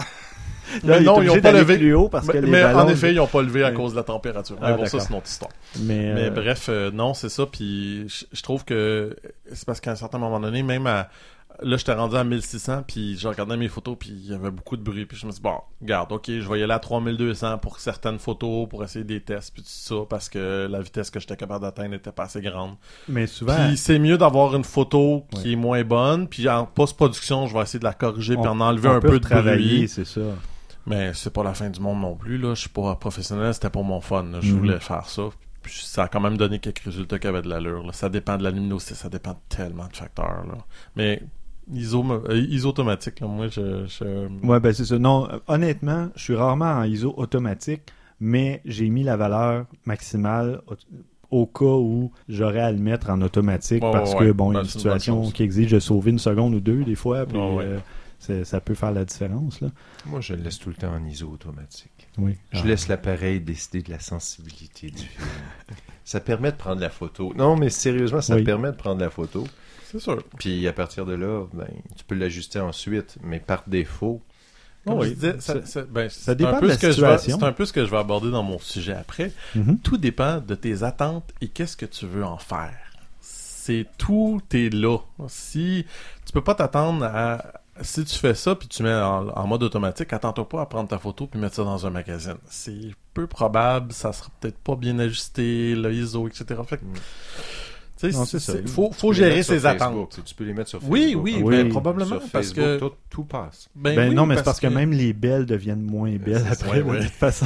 Là, mais non, ils n'ont pas levé. Plus haut parce que mais les mais ballons... en effet, ils n'ont pas levé à cause de la température. Ah, mais bon, ça, c'est une autre histoire. Mais, mais euh... bref, euh, non, c'est ça. Puis je, je trouve que c'est parce qu'à un certain moment donné, même à... Là, j'étais rendu à mille six cents, puis je regardais mes photos, puis il y avait beaucoup de bruit. Puis je me suis dit, bon, regarde, OK, je vais y aller à trois mille deux cents pour certaines photos, pour essayer des tests, puis tout ça, parce que la vitesse que j'étais capable d'atteindre n'était pas assez grande. Mais souvent... Puis c'est mieux d'avoir une photo qui ouais. est moins bonne, puis en post-production, je vais essayer de la corriger, puis en enlever un peu de bruit. C'est ça. Mais c'est pas la fin du monde non plus, là. Je suis pas professionnel, c'était pour mon fun, là. Je mm-hmm. voulais faire ça. Puis ça a quand même donné quelques résultats qui avaient de l'allure, là. Ça dépend de la luminosité, ça dépend de tellement de facteurs, là. Mais... I S O, euh, I S O automatique, là, moi, je, je... Ouais, ben c'est ça. Non, honnêtement, je suis rarement en I S O automatique, mais j'ai mis la valeur maximale au cas où j'aurais à le mettre en automatique ouais, parce ouais, que, ouais. bon, il y a ben, une situation une qui exige de sauver une seconde ou deux, des fois, puis ouais, ouais. euh, c'est, ça peut faire la différence, là. Moi, je le laisse tout le temps en I S O automatique. Oui. Je ah. laisse l'appareil décider de la sensibilité du film. Ça permet de prendre la photo. Non, mais sérieusement, ça oui. permet de prendre la photo. C'est sûr. Puis à partir de là, ben, tu peux l'ajuster ensuite, mais par défaut. Comme oh, je oui. disais, ça, ça, ça, ben, ça dépend un peu de la ce que situation. Je vais, c'est un peu ce que je vais aborder dans mon sujet après. Mm-hmm. Tout dépend de tes attentes et qu'est-ce que tu veux en faire. C'est tout est là. Si tu peux pas t'attendre à si tu fais ça puis tu mets en, en mode automatique, attends-toi pas à prendre ta photo puis mettre ça dans un magazine. C'est peu probable, ça sera peut-être pas bien ajusté, le I S O, et cetera. Fait que, mm. Non, c'est ça. Il faut, faut gérer ses attentes. Tu peux les mettre sur Facebook. Oui, oui, oui. Ben, probablement. Sur parce Facebook, que tout, tout passe. Ben, ben oui, non, mais c'est parce que... que même les belles deviennent moins belles c'est après, ouais, de ouais. toute façon.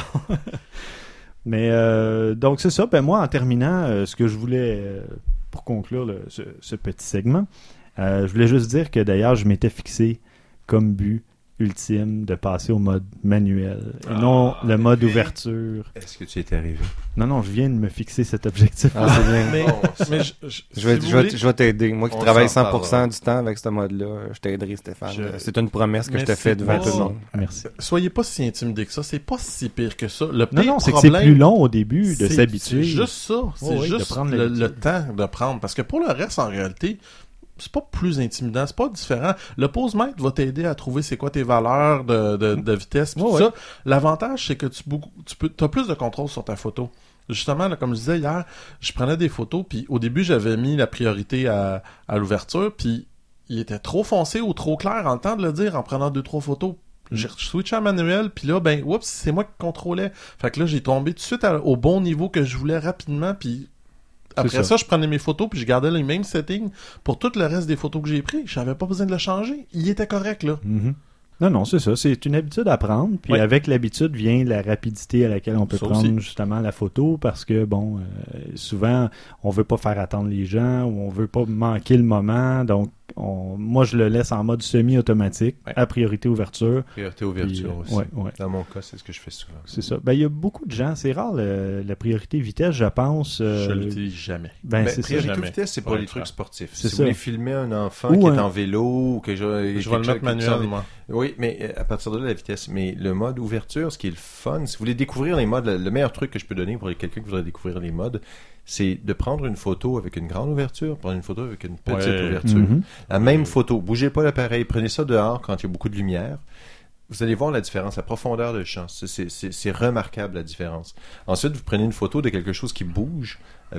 Mais euh, donc, c'est ça. Ben moi, en terminant, euh, ce que je voulais, euh, pour conclure le, ce, ce petit segment, euh, je voulais juste dire que d'ailleurs, je m'étais fixé comme but ultime de passer au mode manuel et ah, non le mode mais... ouverture. Est-ce que tu y es arrivé? Non, non, je viens de me fixer cet objectif. Ah, c'est bien. mais, mais je, je, je, vais, si je, vais, je vais t'aider. Moi qui travaille cent pour cent parlera. Du temps avec ce mode-là, je t'aiderai, Stéphane. Je... C'est une promesse que mais je te fais devant pas... tout le monde. Merci. Soyez pas si intimidés que ça. C'est pas si pire que ça. Le non, pire non, c'est problème, que c'est plus long au début de c'est, s'habituer. C'est juste ça. C'est oh, oui, juste le, le temps de prendre. Parce que pour le reste, en réalité... c'est pas plus intimidant, c'est pas différent. Le pose-mètre va t'aider à trouver c'est quoi tes valeurs de, de, de vitesse pis ouais, tout ouais. ça. L'avantage, c'est que tu, tu peux, t'as plus de contrôle sur ta photo. Justement, là, comme je disais hier, je prenais des photos, puis au début, j'avais mis la priorité à, à l'ouverture, puis il était trop foncé ou trop clair en le temps de le dire en prenant deux, trois photos. J'ai switché à manuel, puis là, ben, oups, c'est moi qui contrôlais. Fait que là, j'ai tombé tout de suite à, au bon niveau que je voulais rapidement, puis après ça. ça, je prenais mes photos puis je gardais les mêmes settings pour tout le reste des photos que j'ai prises. J'avais pas besoin de le changer. Il était correct, là. Mm-hmm. Non, non, c'est ça. C'est une habitude à prendre. Puis ouais. avec l'habitude vient la rapidité à laquelle on peut ça prendre aussi. Justement la photo parce que, bon, euh, souvent, on veut pas faire attendre les gens ou on veut pas manquer le moment. Donc, on... moi, je le laisse en mode semi-automatique, ouais. à priorité ouverture. Priorité ouverture puis, aussi. Ouais, ouais. Dans mon cas, c'est ce que je fais souvent. C'est ça. Ben, il y a beaucoup de gens. C'est rare le, la priorité vitesse, je pense. Euh... Je l'utilise jamais. Ben, ben c'est priorité ça. vitesse, c'est pour ouais, les trucs sportifs. C'est si ça. vous voulez filmer un enfant ou qui un... est en vélo ou que je, je vais le mettre manuel, moi. Oui, mais à partir de là, la vitesse. Mais le mode ouverture, ce qui est le fun, si vous voulez découvrir les modes, le, le meilleur truc que je peux donner pour quelqu'un qui voudrait découvrir les modes, c'est de prendre une photo avec une grande ouverture, prendre une photo avec une petite ouais. ouverture. Mm-hmm. La même photo. Bougez pas l'appareil. Prenez ça dehors quand il y a beaucoup de lumière. Vous allez voir la différence, la profondeur de champ. C'est, c'est, c'est remarquable, la différence. Ensuite, vous prenez une photo de quelque chose qui bouge.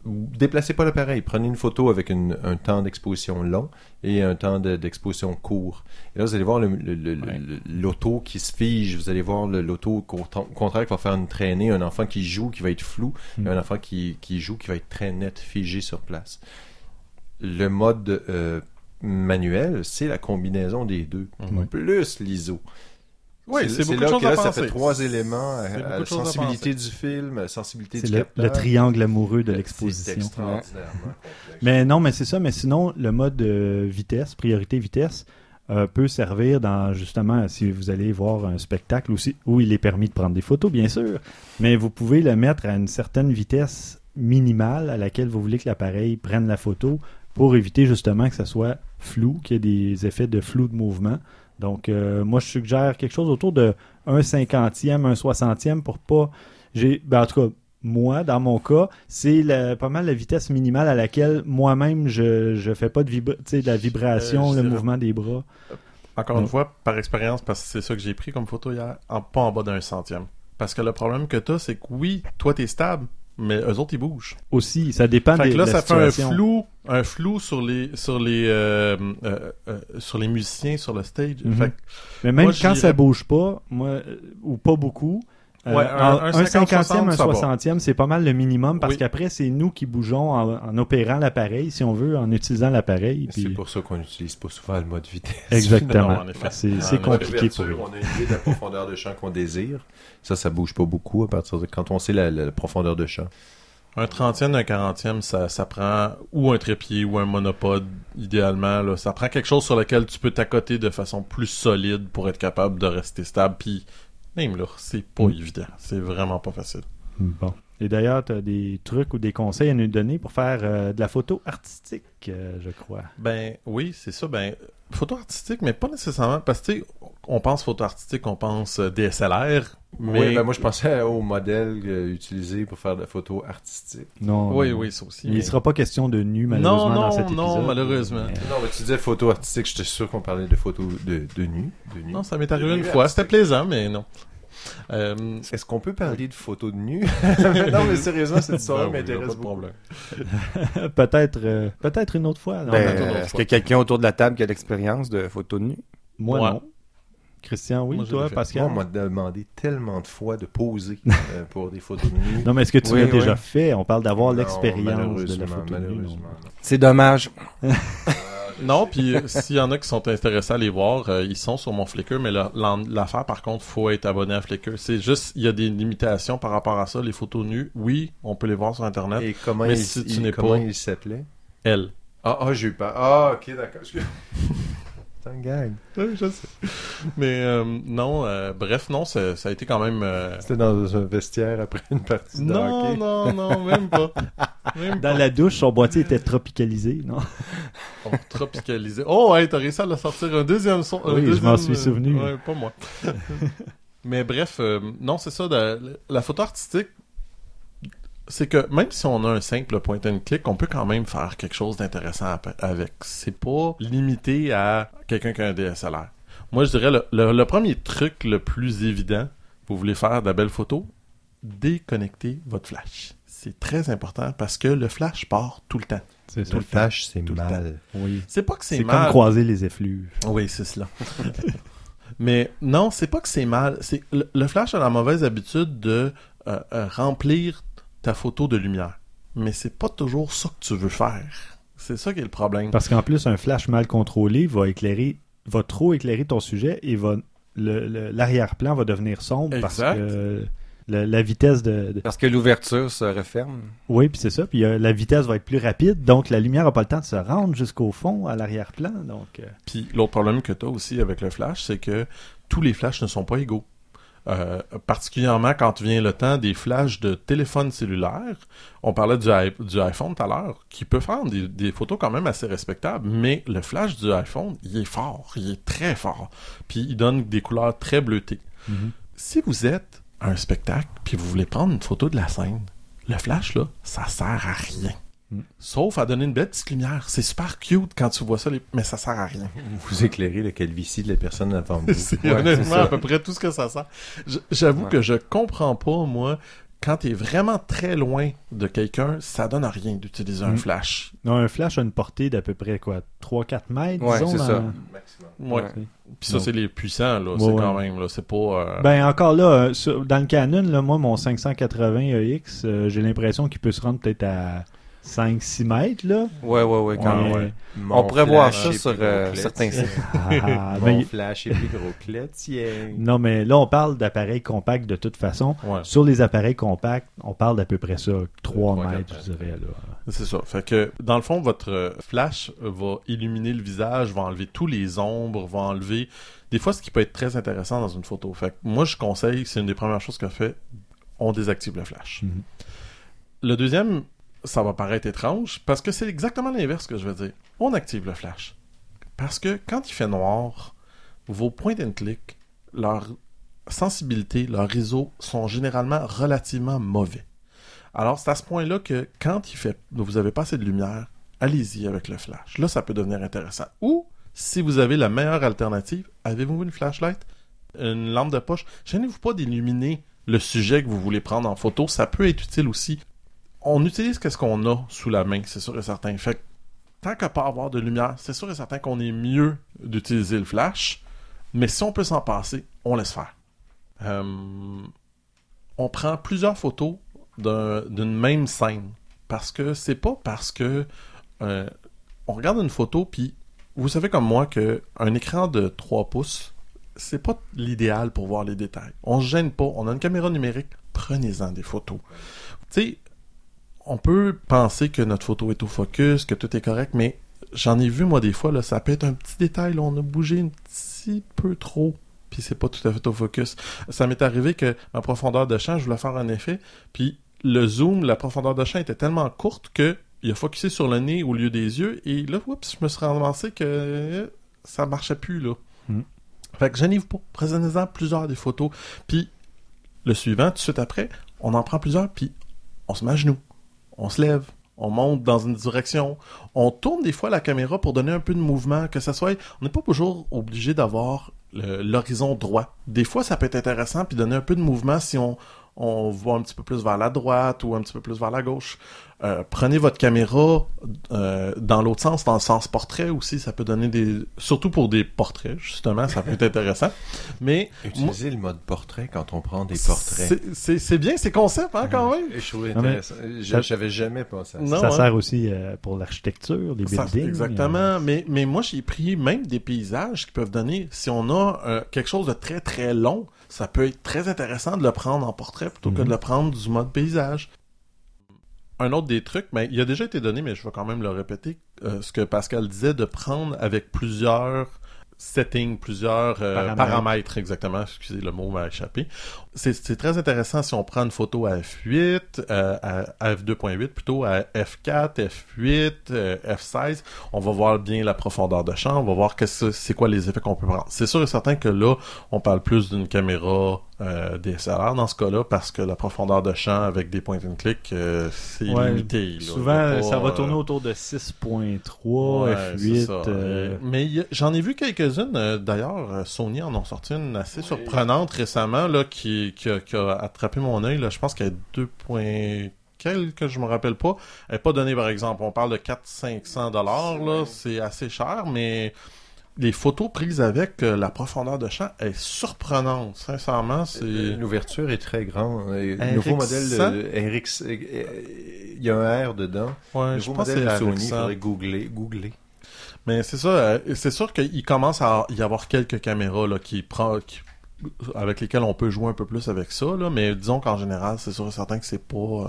déplacez pas l'appareil. Prenez une photo avec une, un temps d'exposition long et un temps de, d'exposition court. Et là, vous allez voir le, le, le, ouais. le, l'auto qui se fige. Vous allez voir le, l'auto au contraire qui va faire une traînée. Un enfant qui joue qui va être flou. Mm. Et un enfant qui, qui joue qui va être très net, figé sur place. Le mode euh, manuel, c'est la combinaison des deux. Mm. Plus l'I S O. Oui, c'est, c'est, c'est beaucoup là de choses que à là, penser. Ça fait trois éléments. C'est à, à la sensibilité du film, la sensibilité c'est du le, capteur. le triangle amoureux de l'exposition. C'est extraordinairement complexe. Mais non, mais c'est ça. Mais sinon, le mode euh, vitesse, priorité vitesse, euh, peut servir dans, justement, si vous allez voir un spectacle aussi, où il est permis de prendre des photos, bien sûr, mais vous pouvez le mettre à une certaine vitesse minimale à laquelle vous voulez que l'appareil prenne la photo pour éviter justement que ça soit flou, qu'il y ait des effets de flou de mouvement. Donc, euh, moi, je suggère quelque chose autour de un cinquantième, un soixantième pour pas... J'ai, ben, en tout cas, moi, dans mon cas, c'est la, pas mal la vitesse minimale à laquelle moi-même, je je fais pas de, vibra- de la vibration, euh, le mouvement des bras. Encore Donc, une fois, par expérience, parce que c'est ça que j'ai pris comme photo hier, en, pas en bas d'un centième. Parce que le problème que tu as, c'est que oui, toi, t'es stable, mais eux autres, ils bougent. Aussi, ça dépend fait des, que là, de la ça situation. fait un flou, un flou sur les, sur les, euh, euh, euh, sur les musiciens sur le stage. Mm-hmm. Fait que, mais même moi, quand j'irais... ça bouge pas, moi, euh, ou pas beaucoup, euh, ouais, un, un, un cinquantième, un soixantième, c'est pas mal le minimum parce oui. qu'après, c'est nous qui bougeons en, en opérant l'appareil, si on veut, en utilisant l'appareil. C'est puis... pour ça qu'on n'utilise pas souvent le mode vitesse. Exactement. Non, en effet. C'est, c'est compliqué pour eux. On a une idée de la profondeur de champ qu'on désire. Ça, ça bouge pas beaucoup à partir de quand on sait la, la profondeur de champ. Un trentième, un quarantième, ça, ça prend ou un trépied ou un monopode, idéalement. Là. Ça prend quelque chose sur lequel tu peux t'accoter de façon plus solide pour être capable de rester stable. Puis, même là, c'est pas mm. évident. C'est vraiment pas facile. Bon. Et d'ailleurs, tu as des trucs ou des conseils à nous donner pour faire euh, de la photo artistique, euh, je crois. Ben oui, c'est ça. Ben, photo artistique, mais pas nécessairement. Parce que, tu sais, on pense photo artistique, on pense D S L R. Mais... Oui, ben moi je pensais au modèle euh, utilisé pour faire de la photo artistique. Non. Oui, oui, ça aussi. Il mais... ne sera pas question de nu, malheureusement, non, non, dans cet épisode. Non, malheureusement. Mais... Non, mais tu disais photo artistique, j'étais sûr qu'on parlait de photo de, de nu. De nu. Non, ça m'est arrivé une fois. Artistique. C'était plaisant, mais non. Euh... Est-ce qu'on peut parler de photos de nu? Non, mais sérieusement, cette histoire-là ben, m'intéresse oui, beaucoup. peut-être, euh, peut-être une autre fois. Non, ben, euh, est-ce qu'il y a quelqu'un autour de la table qui a l'expérience de photos de nu? Moi, ouais. non. Christian, oui, moi, toi, Pascal? Moi, on m'a demandé tellement de fois de poser euh, pour des photos de nu. Non, mais est-ce que tu oui, l'as oui. déjà fait? On parle d'avoir non, l'expérience de la photo de nu. C'est dommage. Non, puis euh, s'il y en a qui sont intéressés à les voir, euh, ils sont sur mon Flickr, mais la, la, l'affaire, par contre, faut être abonné à Flickr. C'est juste, il y a des limitations par rapport à ça. Les photos nues, oui, on peut les voir sur Internet. Et comment mais il, si tu il, n'es comment pas... il s'appelait? Elle. Ah, ah j'ai eu peur. Ah, ok, d'accord. C'est un gag. Oui, je sais. Mais euh, non, euh, bref, non, ça, ça a été quand même... Euh... C'était dans un vestiaire après une partie de non, hockey. Non, non, non, même pas. Même dans pas. la douche, son boîtier était tropicalisé, non? Oh, tropicalisé. Oh, ouais, t'as réussi à le sortir un deuxième son. Oui, un deuxième, je m'en suis souvenu. Euh, ouais, pas moi. Mais bref, euh, non, c'est ça. De, la photo artistique, c'est que même si on a un simple point and click, on peut quand même faire quelque chose d'intéressant avec. C'est pas limité à quelqu'un qui a un D S L R. Moi, je dirais le, le, le premier truc le plus évident, vous voulez faire de la belle photo, déconnectez votre flash. C'est très important parce que le flash part tout le temps. C'est tout ça. Le flash, c'est tout mal. Oui. C'est pas que c'est, c'est mal. C'est comme croiser les effluves. Oui, c'est cela. Mais non, c'est pas que c'est mal. C'est le, le flash a la mauvaise habitude de euh, euh, remplir ta photo de lumière. Mais c'est pas toujours ça que tu veux faire. C'est ça qui est le problème. Parce qu'en plus, un flash mal contrôlé va éclairer, va trop éclairer ton sujet et va le, le, l'arrière-plan va devenir sombre. Exact. Parce que la, la vitesse de, de... Parce que l'ouverture se referme. Oui, puis c'est ça. Puis euh, la vitesse va être plus rapide, donc la lumière n'a pas le temps de se rendre jusqu'au fond, à l'arrière-plan. Donc, euh... Puis l'autre problème que tu as aussi avec le flash, c'est que tous les flashs ne sont pas égaux. Euh, particulièrement quand vient le temps des flashs de téléphone cellulaire. On parlait du, i- du iPhone tout à l'heure, qui peut faire des, des photos quand même assez respectables, mais le flash du iPhone, il est fort, il est très fort. Puis il donne des couleurs très bleutées. Mm-hmm. Si vous êtes à un spectacle, puis vous voulez prendre une photo de la scène, le flash, là, ça sert à rien. Mm. Sauf à donner une belle petite lumière. C'est super cute quand tu vois ça, les... mais ça sert à rien. Vous éclairez la calvitie de la personne avant vous. C'est ouais, honnêtement c'est à peu près tout ce que ça sert. J- j'avoue ouais. que je comprends pas, moi, quand tu es vraiment très loin de quelqu'un, ça donne à rien d'utiliser mmh. un flash. Non, un flash a une portée d'à peu près quoi, trois à quatre mètres, ouais, disons. c'est dans... ça. Ouais. ouais. Puis ça, c'est les puissants, là. Ouais, c'est ouais. quand même, là. C'est pas... Euh... Ben, encore là, sur, dans le Canon, là, moi, mon cinq cent quatre-vingts E X, euh, j'ai l'impression qu'il peut se rendre peut-être à cinq six mètres, là. Ouais, ouais, ouais, quand même. Ouais. On pourrait voir ça sur euh, certains sites. Ah, Mon ben, flash est plus gros que le tien. Non, mais là, on parle d'appareils compacts de toute façon. Ouais. Sur les appareils compacts, on parle d'à peu près ça, trois mètres, je dirais, là. C'est ça. Fait que, dans le fond, votre flash va illuminer le visage, va enlever tous les ombres, va enlever... Des fois, ce qui peut être très intéressant dans une photo. Fait que moi, je conseille, c'est une des premières choses qu'on fait, on désactive le flash. Mm-hmm. Le deuxième... ça va paraître étrange, parce que c'est exactement l'inverse que je veux dire. On active le flash. Parce que quand il fait noir, vos point and click, leur sensibilité, leur I S O sont généralement relativement mauvais. Alors, c'est à ce point-là que quand il fait, vous n'avez pas assez de lumière, allez-y avec le flash. Là, ça peut devenir intéressant. Ou, si vous avez la meilleure alternative, avez-vous une flashlight, une lampe de poche, gênez-vous pas d'illuminer le sujet que vous voulez prendre en photo. Ça peut être utile aussi. On utilise qu'est-ce qu'on a sous la main, c'est sûr et certain. Fait que, tant qu'à pas avoir de lumière, c'est sûr et certain qu'on est mieux d'utiliser le flash, mais si on peut s'en passer, on laisse faire. Euh, on prend plusieurs photos d'un, d'une même scène, parce que c'est pas parce que euh, on regarde une photo, puis vous savez comme moi que un écran de trois pouces, c'est pas l'idéal pour voir les détails. On se gêne pas, on a une caméra numérique, prenez-en des photos. Tu sais, on peut penser que notre photo est au focus, que tout est correct, mais j'en ai vu, moi, des fois, là, ça peut être un petit détail, là, on a bougé un petit peu trop, puis c'est pas tout à fait au focus. Ça m'est arrivé que ma profondeur de champ, je voulais faire un effet, puis le zoom, la profondeur de champ était tellement courte que il a focusé sur le nez au lieu des yeux, et là, oups, je me suis ramassé que ça marchait plus, là. Mm. Fait que gênez-vous pas, prenez-en plusieurs des photos, puis le suivant, tout de suite après, on en prend plusieurs, puis on se met à genoux. On se lève, on monte dans une direction, on tourne des fois la caméra pour donner un peu de mouvement, que ça soit... On n'est pas toujours obligé d'avoir le, l'horizon droit. Des fois, ça peut être intéressant, puis donner un peu de mouvement si on, on va un petit peu plus vers la droite ou un petit peu plus vers la gauche. Euh, prenez votre caméra euh, dans l'autre sens, dans le sens portrait aussi, ça peut donner des... Surtout pour des portraits, justement, ça peut être intéressant. Mais utiliser moi... le mode portrait quand on prend des portraits. C'est, c'est, c'est bien, c'est concept, hein, quand même. Je trouve intéressant. Mais... Je, j'avais jamais pensé à ça. Non, ça hein. sert aussi euh, pour l'architecture, les buildings. Ça, exactement. Euh... Mais, mais moi, j'ai pris même des paysages qui peuvent donner... Si on a euh, quelque chose de très, très long, ça peut être très intéressant de le prendre en portrait plutôt mm-hmm. que de le prendre du mode paysage. Un autre des trucs, ben, il a déjà été donné, mais je vais quand même le répéter, euh, ce que Pascal disait, de prendre avec plusieurs settings, plusieurs euh, paramètres. paramètres, exactement, excusez, le mot m'a échappé. C'est, c'est très intéressant si on prend une photo à F huit, euh, à F deux point huit plutôt, à F quatre, F huit, euh, F seize, on va voir bien la profondeur de champ, on va voir que c'est, c'est quoi les effets qu'on peut prendre. C'est sûr et certain que là, on parle plus d'une caméra euh, D S L R dans ce cas-là, parce que la profondeur de champ avec des point and click, euh, c'est ouais, limité. Là. Souvent, pas, ça va tourner euh... autour de six point trois, ouais, F huit. Euh... Mais y a, j'en ai vu quelques-unes, euh, d'ailleurs, Sony en ont sorti une assez oui. surprenante récemment, là, qui, qui, a, qui a attrapé mon œil, là. Je pense qu'elle est deux points quelques, je me rappelle pas. Elle n'est pas donnée, par exemple. On parle de quatre à cinq cents dollars, là. C'est assez cher, mais les photos prises avec euh, la profondeur de champ est surprenante. Sincèrement, c'est... L'ouverture est très grande. Le nouveau modèle de R X... Il y a un R dedans. Ouais, le je nouveau pense modèle que c'est de Sony, il faudrait googler. googler. Mais c'est ça, euh, c'est sûr qu'il commence à y avoir quelques caméras là, qui prend, qui, avec lesquelles on peut jouer un peu plus avec ça, là, mais disons qu'en général, c'est sûr et certain que c'est pas... Euh,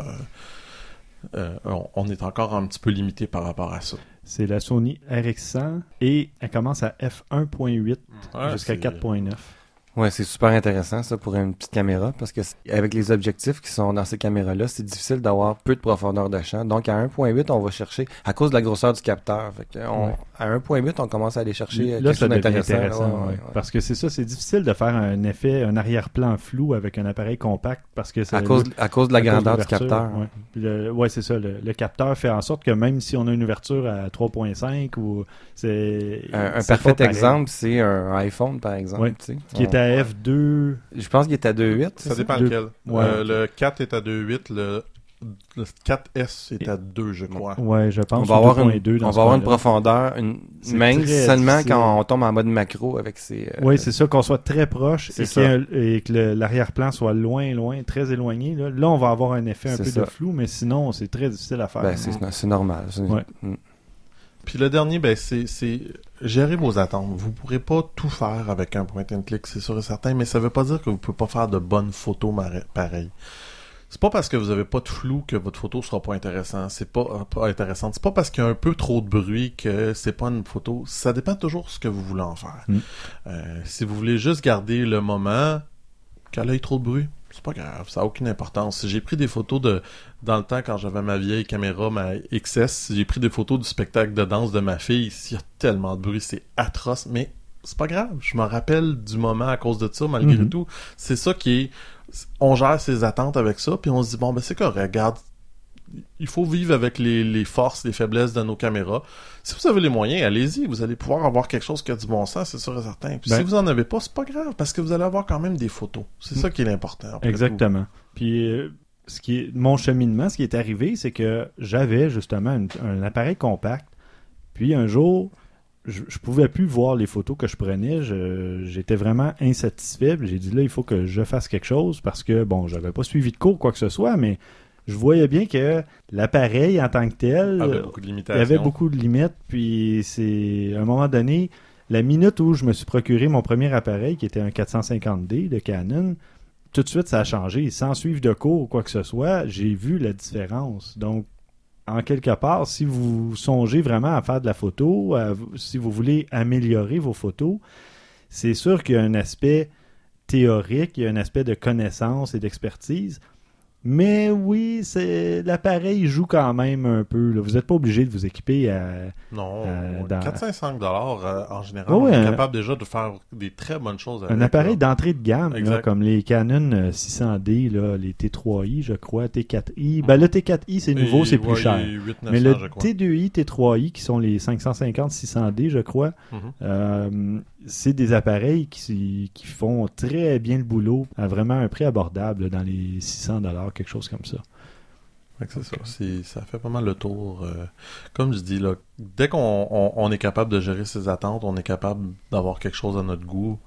euh, on, on est encore un petit peu limité par rapport à ça. C'est la Sony R X cent et elle commence à F un point huit ouais, jusqu'à c'est... quatre point neuf. Ouais, c'est super intéressant ça pour une petite caméra parce que avec les objectifs qui sont dans ces caméras-là, c'est difficile d'avoir peu de profondeur de champ. Donc à un point huit, on va chercher à cause de la grosseur du capteur. Fait que on, ouais. À un point huit, on commence à aller chercher là, quelque ça chose d'intéressant. intéressant là, ouais, ouais, ouais. Parce que c'est ça, c'est difficile de faire un effet, un arrière-plan flou avec un appareil compact parce que à cause, le, à cause de la grandeur du capteur. Ouais, le, ouais c'est ça. Le, le capteur fait en sorte que même si on a une ouverture à trois point cinq ou c'est un, un parfait exemple, c'est un iPhone par exemple, ouais, tu sais, qui on... est à à F deux. Je pense qu'il est à deux virgule huit. Ça dépend deux... lequel. Ouais. Euh, le quatre est à deux virgule huit, le, le quatre S est à deux, je crois. Ouais, je pense. On va avoir, une, deux dans on va avoir une profondeur, une mince seulement difficile. Quand on tombe en mode macro avec ces... Euh, oui, c'est ça, qu'on soit très proche et, un, et que le, l'arrière-plan soit loin, loin, très éloigné. Là, là on va avoir un effet un peu ça. de flou, mais sinon, c'est très difficile à faire. Ben, c'est, c'est normal. C'est... Ouais. Mm. Puis le dernier, ben c'est, c'est gérer vos attentes. Vous pourrez pas tout faire avec un point and click, c'est sûr et certain, mais ça veut pas dire que vous pouvez pas faire de bonnes photos pareilles. C'est pas parce que vous avez pas de flou que votre photo sera pas intéressante. C'est pas, pas intéressante. C'est pas parce qu'il y a un peu trop de bruit que c'est pas une photo. Ça dépend toujours de ce que vous voulez en faire. Mm. Euh, si vous voulez juste garder le moment, qu'elle ait trop de bruit, c'est pas grave, ça a aucune importance. J'ai pris des photos de dans le temps quand j'avais ma vieille caméra, ma X S, j'ai pris des photos du spectacle de danse de ma fille. Il y a tellement de bruit, c'est atroce, mais c'est pas grave. Je me rappelle du moment à cause de ça, malgré mm-hmm. tout. C'est ça qui est... On gère ses attentes avec ça, puis on se dit, bon, ben c'est correct, regarde, il faut vivre avec les, les forces, les faiblesses de nos caméras. Si vous avez les moyens, allez-y, vous allez pouvoir avoir quelque chose qui a du bon sens, c'est sûr et certain. Puis ben, si vous en avez pas, c'est pas grave, parce que vous allez avoir quand même des photos. C'est ça qui est l'important. Exactement. Puis, euh, ce qui est, mon cheminement, ce qui est arrivé, c'est que j'avais justement une, un appareil compact, puis un jour... Je, je pouvais plus voir les photos que je prenais. Je, j'étais vraiment insatisfait. J'ai dit là, il faut que je fasse quelque chose parce que, bon, j'avais pas suivi de cours, quoi que ce soit, mais je voyais bien que l'appareil en tant que tel, avait beaucoup de limitations. Il y avait beaucoup de limites. Puis c'est, à un moment donné, la minute où je me suis procuré mon premier appareil, qui était un quatre cent cinquante D de Canon, tout de suite, ça a changé. Sans suivre de cours ou quoi que ce soit, j'ai vu la différence. Donc, en quelque part, si vous songez vraiment à faire de la photo, à, si vous voulez améliorer vos photos, c'est sûr qu'il y a un aspect théorique, il y a un aspect de connaissance et d'expertise. Mais oui, c'est l'appareil joue quand même un peu. Là. Vous n'êtes pas obligé de vous équiper à... Non, à, dans... quatre cents à cinq dollars euh, en général, oh, on ouais, est un... capable déjà de faire des très bonnes choses avec. Un appareil là. D'entrée de gamme, là, exact. Comme les Canon six cents D, là, les T trois I, je crois, T quatre I. Ben, le T quatre I, c'est nouveau, et, c'est plus ouais, cher. huit, neuf cents, mais le T deux I, T trois I, qui sont les cinq cent cinquante six cents D, je crois, mm-hmm. euh, c'est des appareils qui, qui font très bien le boulot à vraiment un prix abordable, là, dans les six cents dollars, quelque chose comme ça. C'est okay. ça, c'est, ça fait pas mal le tour. Euh, comme je dis, là, dès qu'on on, on est capable de gérer ses attentes, on est capable d'avoir quelque chose à notre goût.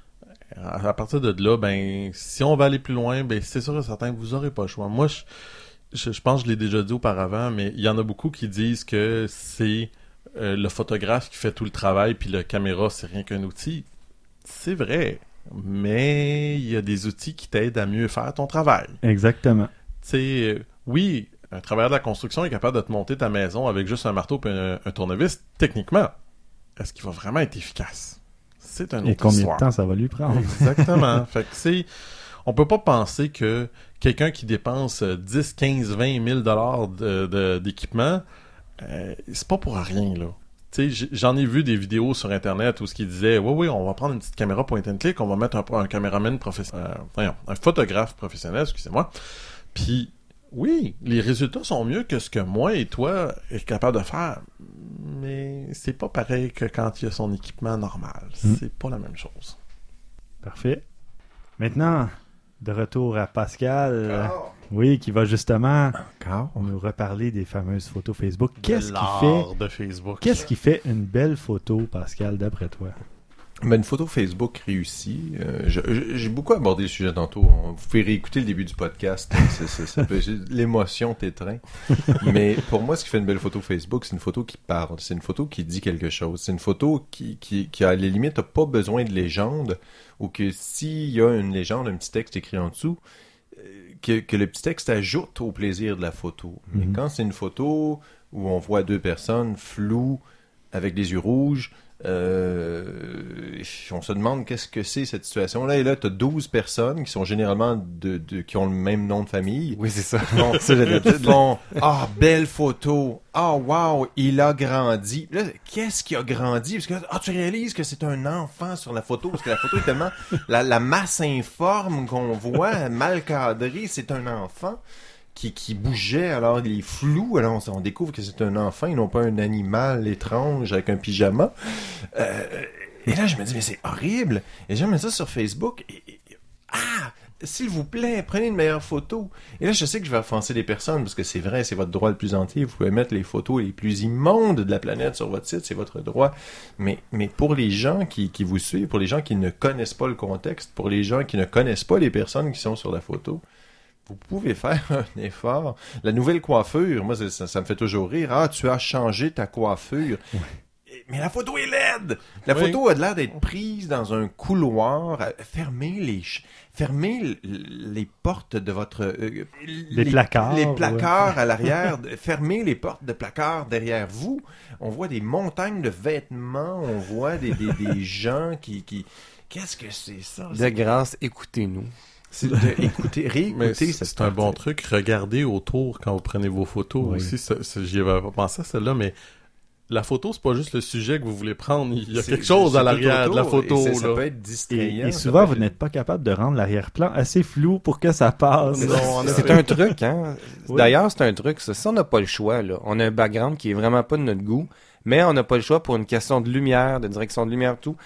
À, à partir de là, ben, si on va aller plus loin, ben, c'est sûr et certain que vous aurez pas le choix. Moi, je, je, je pense que je l'ai déjà dit auparavant, mais il y en a beaucoup qui disent que c'est euh, le photographe qui fait tout le travail, puis la caméra, c'est rien qu'un outil. C'est vrai, mais il y a des outils qui t'aident à mieux faire ton travail. Exactement. Tu sais, oui, un travailleur de la construction est capable de te monter ta maison avec juste un marteau et un, un tournevis. Techniquement, est-ce qu'il va vraiment être efficace? C'est un autre Et combien histoire. de temps ça va lui prendre? Exactement. Fait que c'est... On peut pas penser que quelqu'un qui dépense dix, quinze, vingt mille dollars de, de, d'équipement, euh, c'est pas pour rien, là. Tu sais, j'en ai vu des vidéos sur Internet où ce qui disait, oui, oui, on va prendre une petite caméra point and click, on va mettre un, un caméraman professionnel, euh, voyons, un photographe professionnel, excusez-moi. Puis, oui, les résultats sont mieux que ce que moi et toi est capable de faire, mais c'est pas pareil que quand il y a son équipement normal. Mm. C'est pas la même chose. Parfait. Maintenant, de retour à Pascal, Encore? oui, qui va justement Encore? nous reparler des fameuses photos Facebook. Qu'est-ce qui fait de Facebook. Qu'est-ce qui fait une belle photo, Pascal, d'après toi? Ben, une photo Facebook réussie. Euh, je, je, j'ai beaucoup abordé le sujet tantôt. Vous pouvez réécouter le début du podcast. C'est, c'est, ça peut, l'émotion t'étreint. Mais pour moi, ce qui fait une belle photo Facebook, c'est une photo qui parle. C'est une photo qui dit quelque chose. C'est une photo qui, qui, qui à la limite, n'a pas besoin de légende, ou que s'il y a une légende, un petit texte écrit en dessous, que, que le petit texte ajoute au plaisir de la photo. Mm-hmm. Mais quand c'est une photo où on voit deux personnes floues, avec des yeux rouges, Euh, on se demande qu'est-ce que c'est cette situation-là. Et là, tu as douze personnes qui sont généralement de, de qui ont le même nom de famille. Oui, c'est ça. Bon, ça ils font ah, belle photo. Ah, oh, wow, il a grandi. Là, qu'est-ce qui a grandi? Parce que ah, tu réalises que c'est un enfant sur la photo. Parce que la photo est tellement. La, la masse informe qu'on voit, mal cadrée, c'est un enfant. Qui, qui bougeait, alors il est flou, alors on, on découvre que c'est un enfant et non pas un animal étrange avec un pyjama. Euh, Et là, je me dis, mais c'est horrible. Et je mets ça sur Facebook. Et, et, ah! S'il vous plaît, prenez une meilleure photo. Et là, je sais que je vais offenser des personnes, parce que c'est vrai, c'est votre droit le plus entier. Vous pouvez mettre les photos les plus immondes de la planète sur votre site, c'est votre droit. Mais, mais pour les gens qui, qui vous suivent, pour les gens qui ne connaissent pas le contexte, pour les gens qui ne connaissent pas les personnes qui sont sur la photo, vous pouvez faire un effort. La nouvelle coiffure, moi, ça, ça me fait toujours rire. Ah, tu as changé ta coiffure. Ouais. Mais la photo est laide! La oui. photo a l'air d'être prise dans un couloir. Fermez les, fermez les portes de votre... Euh, les, les placards. Les placards ouais. à l'arrière. Fermez les portes de placards derrière vous. On voit des montagnes de vêtements. On voit des, des, des gens qui, qui... Qu'est-ce que c'est ça? De grâce, écoutez-nous. C'est de écouter, réécouter. C'est, c'est un bon truc. Regardez autour quand vous prenez vos photos oui. aussi. Ça, ça, j'y avais pas pensé à celle-là, mais... La photo, c'est pas juste le sujet que vous voulez prendre. Il y a c'est, quelque chose à l'arrière de la photo. Et là. Ça peut être distrayant. Et, et souvent, vous n'êtes pas capable de rendre l'arrière-plan assez flou pour que ça passe. Non, c'est un truc, hein. Oui. D'ailleurs, c'est un truc. Ça, si on n'a pas le choix, là, on a un background qui est vraiment pas de notre goût, mais on n'a pas le choix pour une question de lumière, de direction de lumière, tout.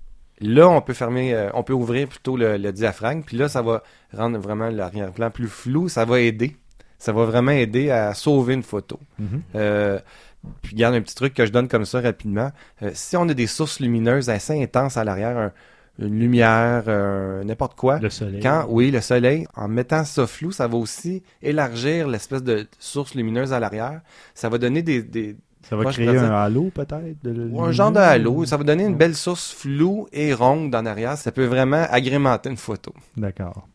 Là, on peut fermer, euh, on peut ouvrir plutôt le, le diaphragme, puis là, ça va rendre vraiment l'arrière-plan plus flou. Ça va aider. Ça va vraiment aider à sauver une photo. Mm-hmm. Euh, Puis, regarde un petit truc que je donne comme ça rapidement. Euh, si on a des sources lumineuses assez intenses à l'arrière, un, une lumière, euh, n'importe quoi. Le soleil. Quand, oui, le soleil, en mettant ça flou, ça va aussi élargir l'espèce de source lumineuse à l'arrière. Ça va donner des... des ça va créer un halo, peut-être? De ou un genre de halo. Ça va donner une belle source floue et ronde en arrière. Ça peut vraiment agrémenter une photo. D'accord.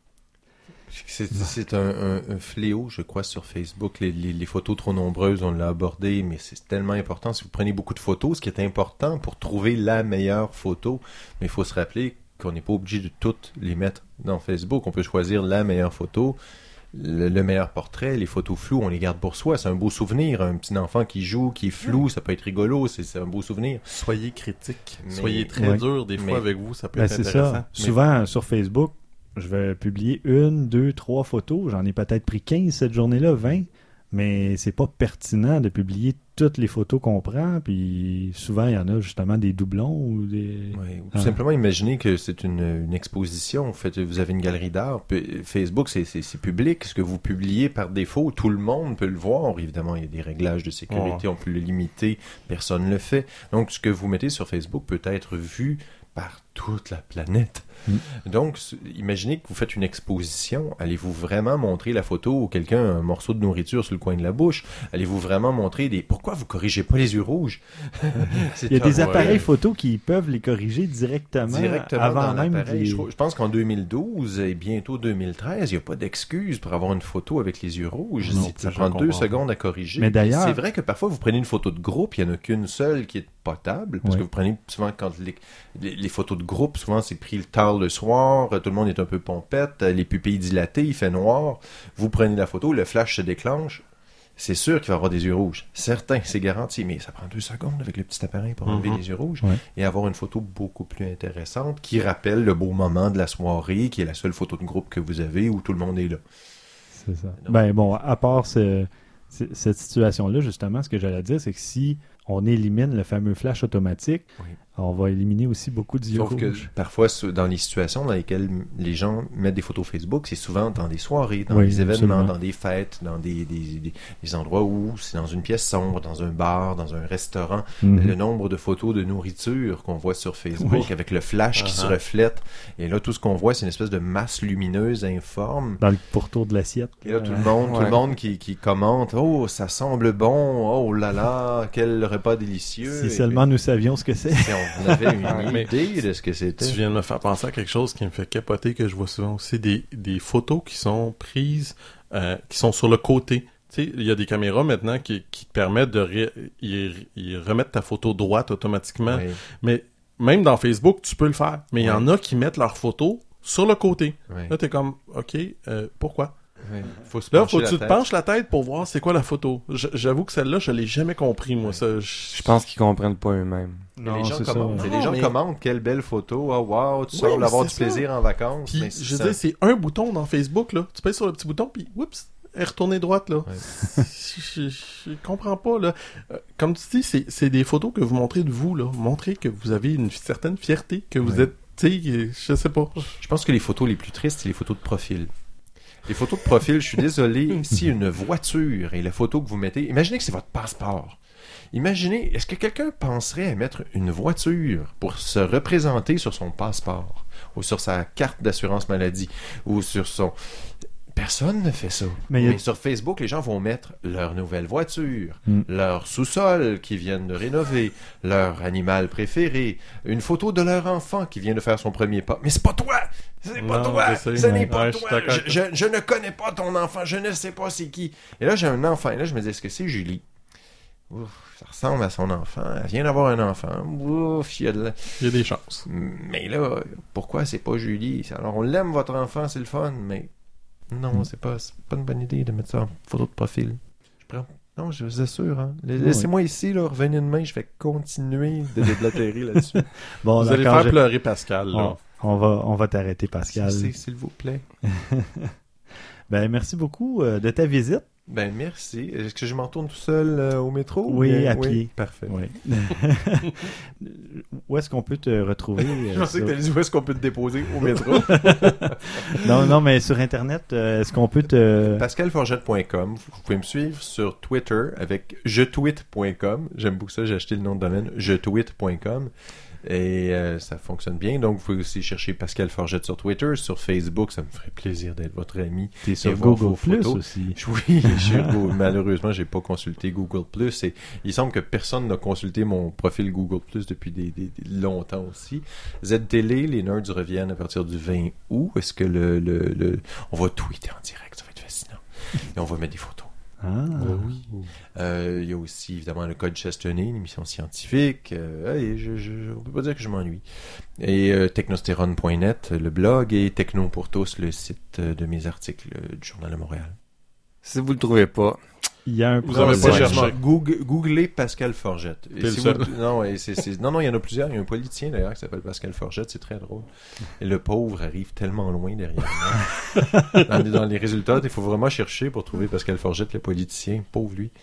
C'est, c'est un, un, un fléau, je crois, sur Facebook. Les, les, les photos trop nombreuses, on l'a abordé, mais c'est tellement important. Si vous prenez beaucoup de photos, ce qui est important pour trouver la meilleure photo, mais il faut se rappeler qu'on n'est pas obligé de toutes les mettre dans Facebook. On peut choisir la meilleure photo, le, le meilleur portrait. Les photos floues, on les garde pour soi. C'est un beau souvenir. Un petit enfant qui joue, qui est flou, ça peut être rigolo. C'est, c'est un beau souvenir. Soyez critique. Mais, Soyez très ouais. dur. Des fois, mais, avec vous, ça peut ben être c'est intéressant. Ça. Mais... Souvent, sur Facebook, je vais publier une, deux, trois photos. J'en ai peut-être pris quinze cette journée-là, vingt. Mais c'est pas pertinent de publier toutes les photos qu'on prend. Puis souvent, il y en a justement des doublons ou des... Oui, ou tout ah. simplement imaginez que c'est une, une exposition. En fait, vous avez une galerie d'art. Facebook, c'est, c'est, c'est public. Ce que vous publiez par défaut, tout le monde peut le voir. Évidemment, il y a des réglages de sécurité. Oh. On peut le limiter. Personne ne le fait. Donc, ce que vous mettez sur Facebook peut être vu par toute la planète. Mmh. Donc, imaginez que vous faites une exposition. Allez-vous vraiment montrer la photo ou quelqu'un un morceau de nourriture sur le coin de la bouche? Allez-vous vraiment montrer des... Pourquoi vous corrigez pas les yeux rouges? Il y a des appareils photo qui peuvent les corriger directement, directement avant même... Les... Je, je pense qu'en deux mille douze et bientôt deux mille treize, il n'y a pas d'excuse pour avoir une photo avec les yeux rouges. Non, ça prend deux secondes à corriger. Mais d'ailleurs... C'est vrai que parfois, vous prenez une photo de groupe, il n'y en a qu'une seule qui est potable, parce oui. que vous prenez souvent quand les, les, les photos de groupe, souvent c'est pris le tard le soir, tout le monde est un peu pompette, les pupilles dilatées, il fait noir, vous prenez la photo, le flash se déclenche, c'est sûr qu'il va y avoir des yeux rouges. Certain, c'est garanti, mais ça prend deux secondes avec le petit appareil pour enlever mm-hmm. les yeux rouges ouais. et avoir une photo beaucoup plus intéressante qui rappelle le beau moment de la soirée, qui est la seule photo de groupe que vous avez où tout le monde est là. C'est ça. Donc, ben bon, à part ce, c- cette situation-là, justement, ce que j'allais dire, c'est que si on élimine le fameux flash automatique, oui. on va éliminer aussi beaucoup de yeux Sauf rouges. que parfois, dans les situations dans lesquelles les gens mettent des photos Facebook, c'est souvent dans des soirées, dans oui, des événements, absolument. dans des fêtes, dans des, des, des, des endroits où c'est dans une pièce sombre, dans un bar, dans un restaurant. Mm-hmm. Le nombre de photos de nourriture qu'on voit sur Facebook oui. avec le flash uh-huh. qui se reflète. Et là, tout ce qu'on voit, c'est une espèce de masse lumineuse informe. Dans le pourtour de l'assiette. Et là, tout le monde, ouais. tout le monde qui, qui commente « Oh, ça semble bon! Oh là là! Quel repas délicieux! » Si et seulement puis, nous savions ce que c'est. Si on avait une idée de ce que c'était. Tu viens de me faire penser à quelque chose qui me fait capoter, que je vois souvent aussi, des, des photos qui sont prises, euh, qui sont sur le côté. Tu sais, il y a des caméras maintenant qui, qui te permettent de ré, y, y remettre ta photo droite automatiquement. Oui. Mais même dans Facebook, tu peux le faire. Mais il oui. y en a qui mettent leur photo sur le côté. Oui. Là, t'es comme, OK, euh, pourquoi? Oui. Faut se là, faut que tu te penches la tête pour voir c'est quoi la photo. J- j'avoue que celle-là, je l'ai jamais compris, moi. Oui. Ça, je... je pense qu'ils comprennent pas eux-mêmes. Non, les gens commentent. Ça, les gens mais... commentent, quelle belle photo. Oh wow, tu oui, sembles avoir du ça. plaisir en vacances. Puis, mais je ça... veux dire, c'est un bouton dans Facebook, là. Tu pèses sur le petit bouton, puis oups, elle est retournée droite, là. Ouais. je, je, je comprends pas, là. Euh, comme tu dis, c'est, c'est des photos que vous montrez de vous, là. Montrez que vous avez une certaine fierté, que vous ouais. êtes, tu sais, je sais pas. Je pense que les photos les plus tristes, c'est les photos de profil. Les photos de profil, je suis désolé, si une voiture et la photo que vous mettez, imaginez que c'est votre passeport. Imaginez, est-ce que quelqu'un penserait à mettre une voiture pour se représenter sur son passeport ou sur sa carte d'assurance maladie ou sur son... Personne ne fait ça. Mais, Mais a... sur Facebook, les gens vont mettre leur nouvelle voiture, mm. leur sous-sol qu'ils viennent de rénover, leur animal préféré, une photo de leur enfant qui vient de faire son premier pas. Mais c'est pas toi! C'est pas non, toi! Sais, ce n'est pas ouais, toi! Je, je, je ne connais pas ton enfant, je ne sais pas c'est qui. Et là, j'ai un enfant, et là, je me dis, est-ce que c'est Julie? Ouf, ça ressemble à son enfant. Elle vient d'avoir un enfant. Ouf, il y a de la... Il y a des chances. Mais là, pourquoi c'est pas Julie? Alors, on l'aime, votre enfant, c'est le fun, mais non, mm. c'est pas, c'est pas une bonne idée de mettre ça en photo de profil. Je prends... Non, je vous assure. Hein. Laissez-moi oui. ici, là, revenez demain, je vais continuer de déblatérer là-dessus. Bon, vous allez faire je... pleurer Pascal. Là. On, on va, on va t'arrêter, Pascal. C'est, s'il vous plaît. Ben, merci beaucoup euh, de ta visite. Ben, merci. Est-ce que je m'en tourne tout seul euh, au métro? Oui, bien? à oui? pied. Parfait. Oui. Où est-ce qu'on peut te retrouver? Je pensais que tu allais dire où est-ce qu'on peut te déposer au métro. non, non, mais sur Internet, euh, est-ce qu'on peut te... pascal forgette point com. Vous pouvez me suivre sur Twitter avec je tweet point com. J'aime beaucoup ça, j'ai acheté le nom de domaine je tweet point com. Et euh, ça fonctionne bien. Donc, vous pouvez aussi chercher Pascal Forgette sur Twitter, sur Facebook. Ça me ferait plaisir d'être votre ami. T'es sur Google Plus aussi. Oui, je, malheureusement, j'ai pas consulté Google Plus. Et il semble que personne n'a consulté mon profil Google Plus depuis des, des, des longtemps aussi. Z-Télé, les nerds reviennent à partir du vingt août. Est-ce que le, le, le... on va tweeter en direct, ça va être fascinant. Et on va mettre des photos. Ah oui. Euh, il y a aussi évidemment le Code Chestonné, une émission scientifique. Euh, et je, je, on peut pas dire que je m'ennuie. Et euh, technostérone point net, le blog, et Techno pour tous, le site de mes articles du Journal de Montréal. Si vous le trouvez pas, il y a un vous avez pas cherché. Google, googlez Pascal Forgette. Et si vous... non, ouais, c'est, c'est... non, non, il y en a plusieurs. Il y a un politicien d'ailleurs qui s'appelle Pascal Forgette. C'est très drôle. Et le pauvre arrive tellement loin derrière moi. dans, dans les résultats, il faut vraiment chercher pour trouver Pascal Forgette, le politicien. Pauvre lui.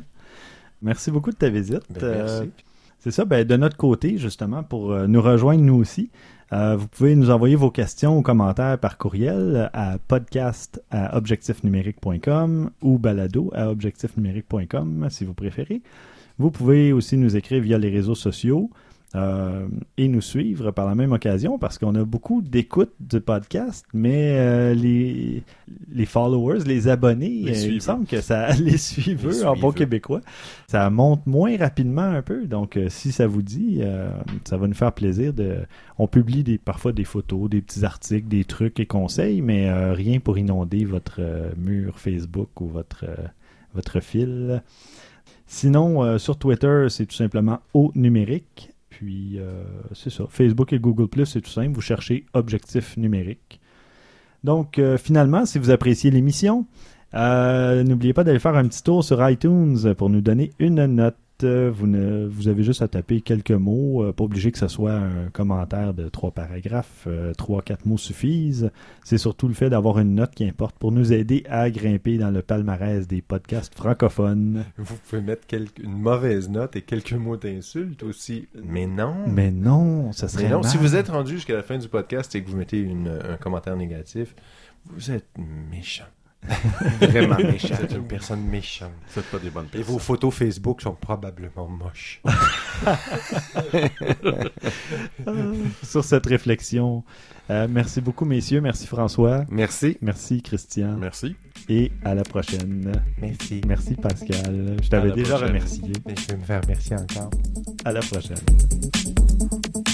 Merci beaucoup de ta visite. Ben, merci. Euh, c'est ça. Ben, de notre côté, justement, pour euh, nous rejoindre nous aussi, Euh, vous pouvez nous envoyer vos questions ou commentaires par courriel à podcast à objectif numérique point com ou balado à objectif numérique point com si vous préférez. Vous pouvez aussi nous écrire via les réseaux sociaux euh, et nous suivre par la même occasion parce qu'on a beaucoup d'écoutes du podcast, mais euh, les, les followers, les abonnés, les euh, il me semble que ça les suiveux les en bon québécois, ça monte moins rapidement un peu. Donc, euh, si ça vous dit, euh, ça va nous faire plaisir de... On publie des, parfois des photos, des petits articles, des trucs et conseils, mais euh, rien pour inonder votre euh, mur Facebook ou votre, euh, votre fil. Sinon, euh, sur Twitter, c'est tout simplement au numérique. Puis, euh, c'est ça. Facebook et Google Plus, c'est tout simple. Vous cherchez Objectif numérique. Donc, euh, finalement, si vous appréciez l'émission, euh, n'oubliez pas d'aller faire un petit tour sur iTunes pour nous donner une note. Vous, ne, vous avez juste à taper quelques mots. Euh, pas obligé que ce soit un commentaire de trois paragraphes. Euh, trois, quatre mots suffisent. C'est surtout le fait d'avoir une note qui importe pour nous aider à grimper dans le palmarès des podcasts francophones. Vous pouvez mettre quelque, une mauvaise note et quelques mots d'insultes aussi. Mais non. Mais non, ça serait Mais non. mal. Si vous êtes rendu jusqu'à la fin du podcast et que vous mettez une, un commentaire négatif, vous êtes méchant. Vraiment méchant. Vous êtes une personne méchante. Vous n'êtes pas des bonnes personnes. Et vos photos Facebook sont probablement moches. Sur cette réflexion, euh, merci beaucoup, messieurs. Merci, François. Merci. Merci, Christian. Merci. Et à la prochaine. Merci. Merci, Pascal. Je t'avais déjà prochaine. remercié. Mais je vais me faire remercier encore. À la prochaine.